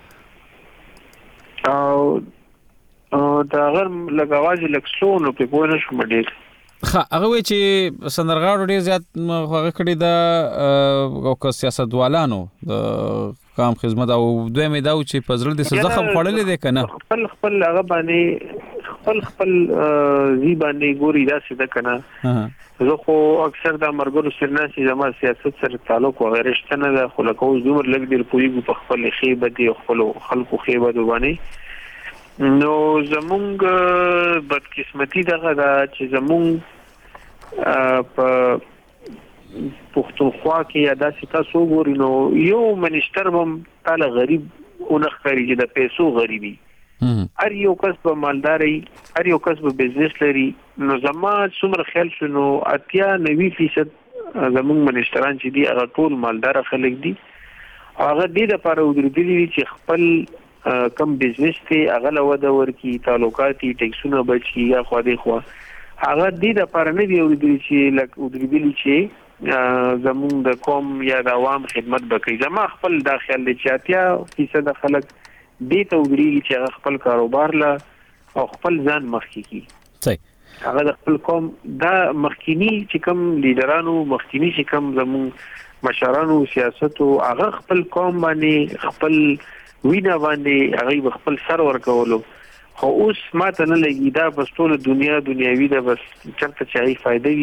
او دا غر لګاواز لکسونو په پوهه شو مډیر خا هغه وی چې سندرغاړو ډیر زیات هغه کړی د او سیاستوالانو د کام خدمت او دوی مې دا چې پزړل د زخم خړلې ده کنه خپل خپل هغه باندې خپل خپل زی باندې ګوري دا څه ده کنه زه خو اکثر د مرګرو سرناسي زما سیاست سره تعلق او غیرشته نه ده خو لکه اوس دومره لګ ډیر پویګو په خپل خیبه دي خپل خلکو خیبه دی باندې نو زمونږ بدقسمتي دغه دا چې زمونږ په پښتونخوا کې یا داسې تاسو ګورئ نو یو منیسټر هم تاله غریب اونخري چې د پیسو غریبي هر یو کس په مالداري هر یو کس په بزنس لري نو زما څومره خیال شنو اتیا نوي فیصد زمونږ منیسټران چې دي هغه ټول مالدار خلک دي هغه دې لپاره ودرېدلي چې خپل کم بزنس ته هغه لوده ورکی تعلقاتي ټیکسونه بچي یا خو دې خو هغه دې د پاره نه دی ودرې چې لکه ودرېدلی چې زموږ د قوم یا د عوام خدمت وکړي زما خپل داخل دي چې اتیا فیصد خلک دې ته ودرېږي چې خپل کاروبار لا او خپل ځان مخکې کی صحیح هغه د خپل قوم دا مخکینی چې کوم لیډرانو مخکینی چې کوم زموږ مشرانو سیاستو هغه خپل قوم باندې خپل وینا باندې هغه خپل سر ورکولو خو اوس ماته نه لګي دا بس ټول دنیا دنیاوی ده بس چرته چای فائدې وي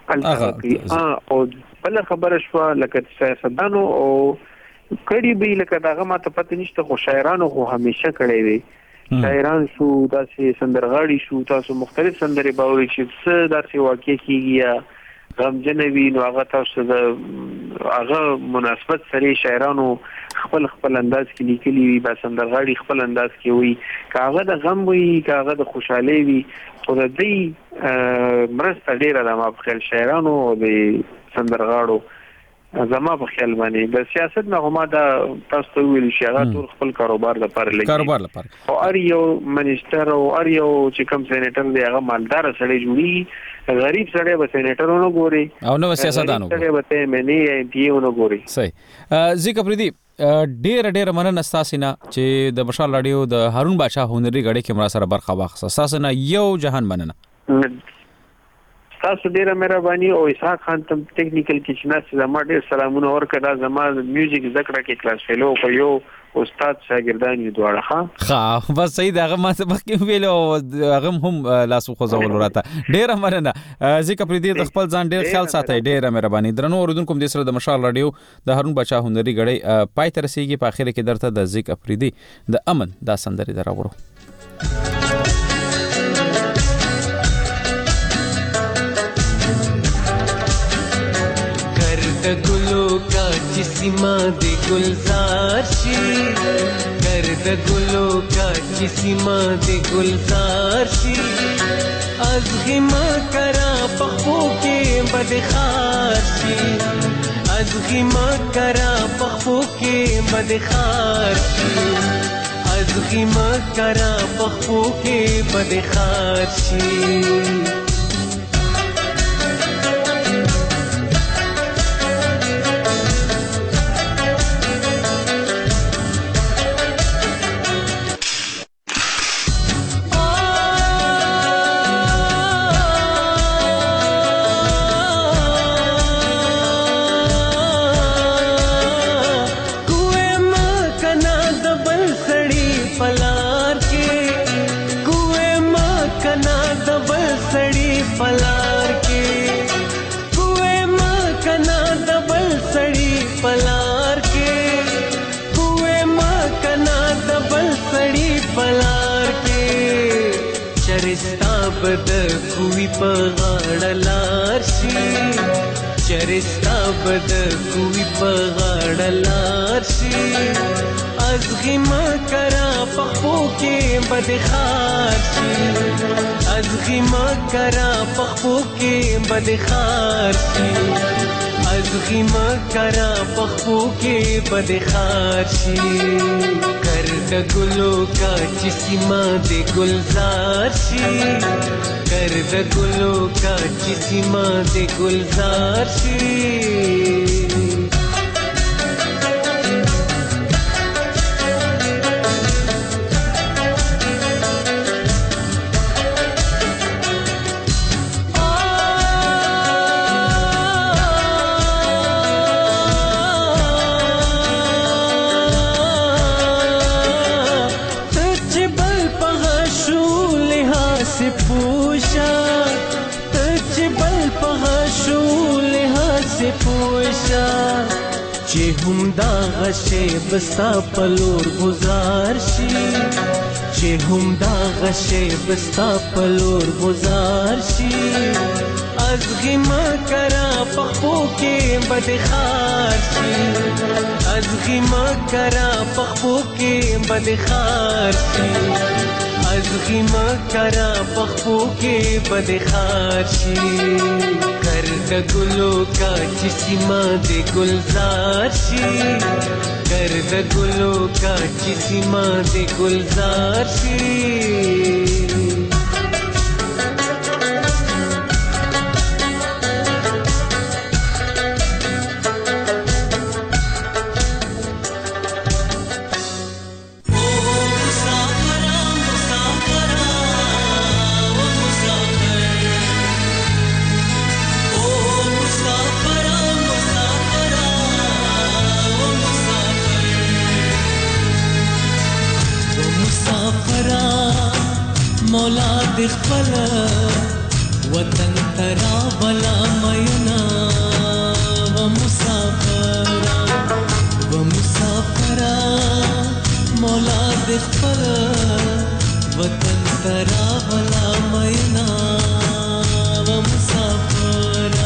الګي او بل خبره شو لکه سیاستدانو او کړي به لکه داغه ماته پته نشته خو شاعرانو خو همیشه کړي وي شاعران شو داسې سندرغاړي شو تاسو مختلف سندرې باوري چې څه داسې واقع کیږي یا غم جنوي نو هغه تاسو د هغه مناسبت سره شاعرانو خپل خپل انداز کې لیکلي وي با سندرغاړي خپل انداز کې وي کاغه د غم وي کاغه د خوشحالي وي خو د دې مرسته ډیره د ما په خیال شاعرانو او د سندرغاړو زما په خیال باندې د سیاست نه هم دا تاسو ته ویل شي هغه ټول خپل کاروبار لپاره لګي کاروبار لپاره او ار یو منیسټر او ار یو چې کوم سېنیټر دی هغه مالدار سړی جوړي غریب سړی به سېنیټرونو ګوري او نو سیاستدانو سړی به ته مې نه پی ونو ګوري صحیح ځکه پردي ډېر ډېر مننه ستاسو نه چې د بشار لاډیو د هارون بادشاه هنري غړي کې مرا سره برخه واخصه ستاسو نه یو جهان مننه تاسو ډیره مهرباني او اسحاق خان تم ټیکنیکل کچنه زما ډیر سلامونه ورکړه زما میوزیک ذکر کې کلاس فیلو کو یو استاد شاګردان یې دواړه ها ها بس صحیح دغه ما څه بخې ویلو هغه هم لاسو خو زول راته ډیره مننه ځکه پر دې خپل ځان ډیر خیال ساتي ډیره مهرباني درنو اوردونکو د سره د مشال رادیو د هارون بادشاه هنري غړي پای تر سیږي په اخر کې درته د ذکر پریدي د امن دا سندري دراوړو د ګلو کا جسمه د ګلزار شي کر د ګلو کا جسمه د ګلزار شي از غما کرا پخو کې بدخار شي از غما کرا پخو کې بدخار شي از غما کرا پخو کې بدخار شي بد کوي په غاړه لار شي چرستا بد کوي په غاړه لار شي از غما کرا پخو کې بدخار شي از غما کرا پخو کې بدخار شي از غما کرا پخو کې بدخار شي کر د ګلو کا جسمه د ګلزار شي کر د ګلو کا جسمه د ګلزار شي چې هم دا غشه بستا پلور گزار شي چې هم دا غشه بستا پلور گزار شي از غما کرا پخو کې بدخار شي از غما کرا پخو کې بدخار شي از غما کرا پخو کې بدخار شي کر د ګلو کا جسمه د ګلزار شي کر د ګلو کا جسمه د ګلزار شي مولا د خپل वतन तरा बला मयना व मुसाफरा व मुसाफरा मौला दे खपल वतन तरा बला मयना व मुसाफरा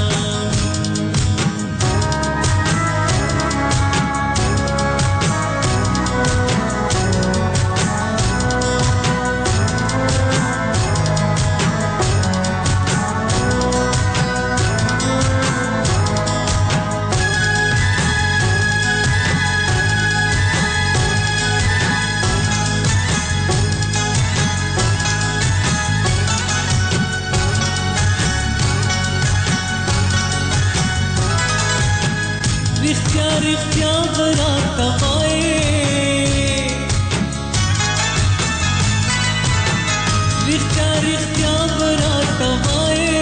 रिख्तिया रिख्तिया बरात आए रिख्तिया रिख्तिया बरात आए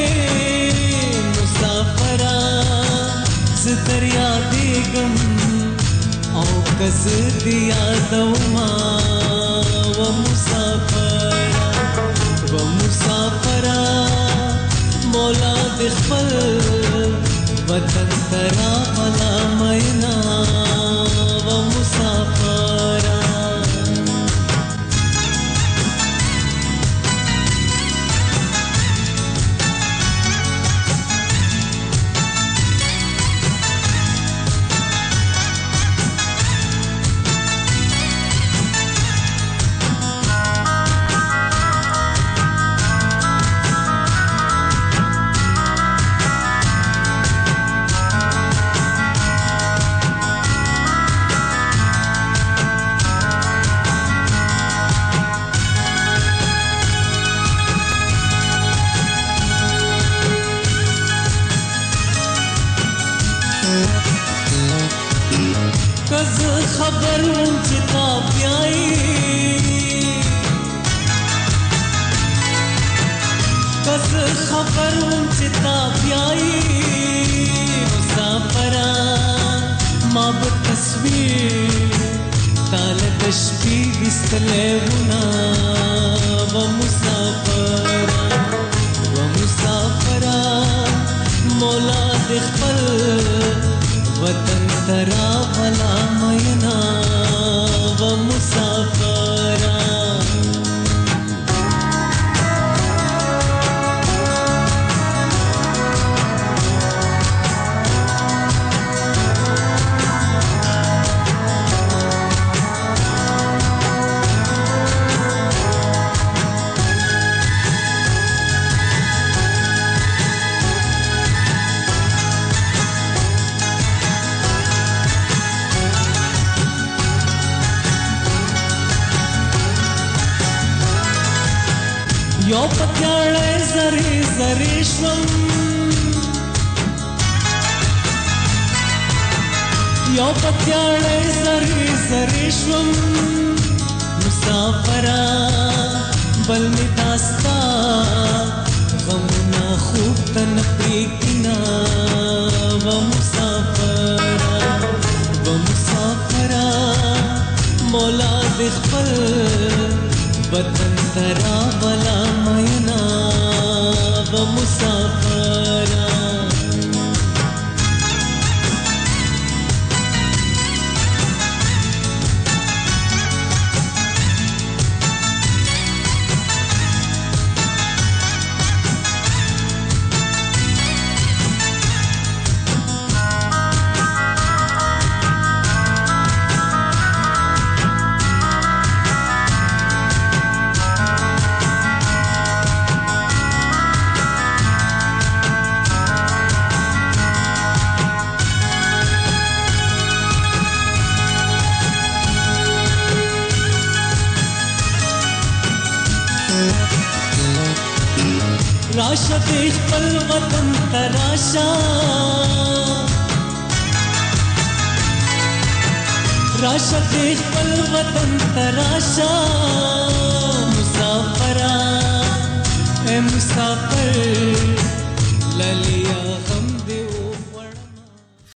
मुसाफरा ज दरिया बेगम औ कस दिया दौमा व मुसाफरा व मुसाफरा मौला दे खपल वतन तरा भला मयना व मुसाफरा कस खबर मुंचता प्याई कस खबर मुंचता प्याई मुसाफरा माब तस्वीर ताल तशबी बिस्तलेवना व मुसाफरा व मुसाफरा मौला दे खपल वतन तरा भला मयना व मुसाफरा यो पत्याळे जरी जरीश्वम यो पत्याळे जरी जरीश्वम मुसाफरा बलमी दास्ता गमुना खूब तन प्रीतिना व मुसाफरा व मुसाफरा मौला दे खपल वतन तरा भला मयना व मुसाफरा राशा देश पल वतन तराशा राशा देश पल वतन तराशा मुसाफरा ए मुसाफिर ललिया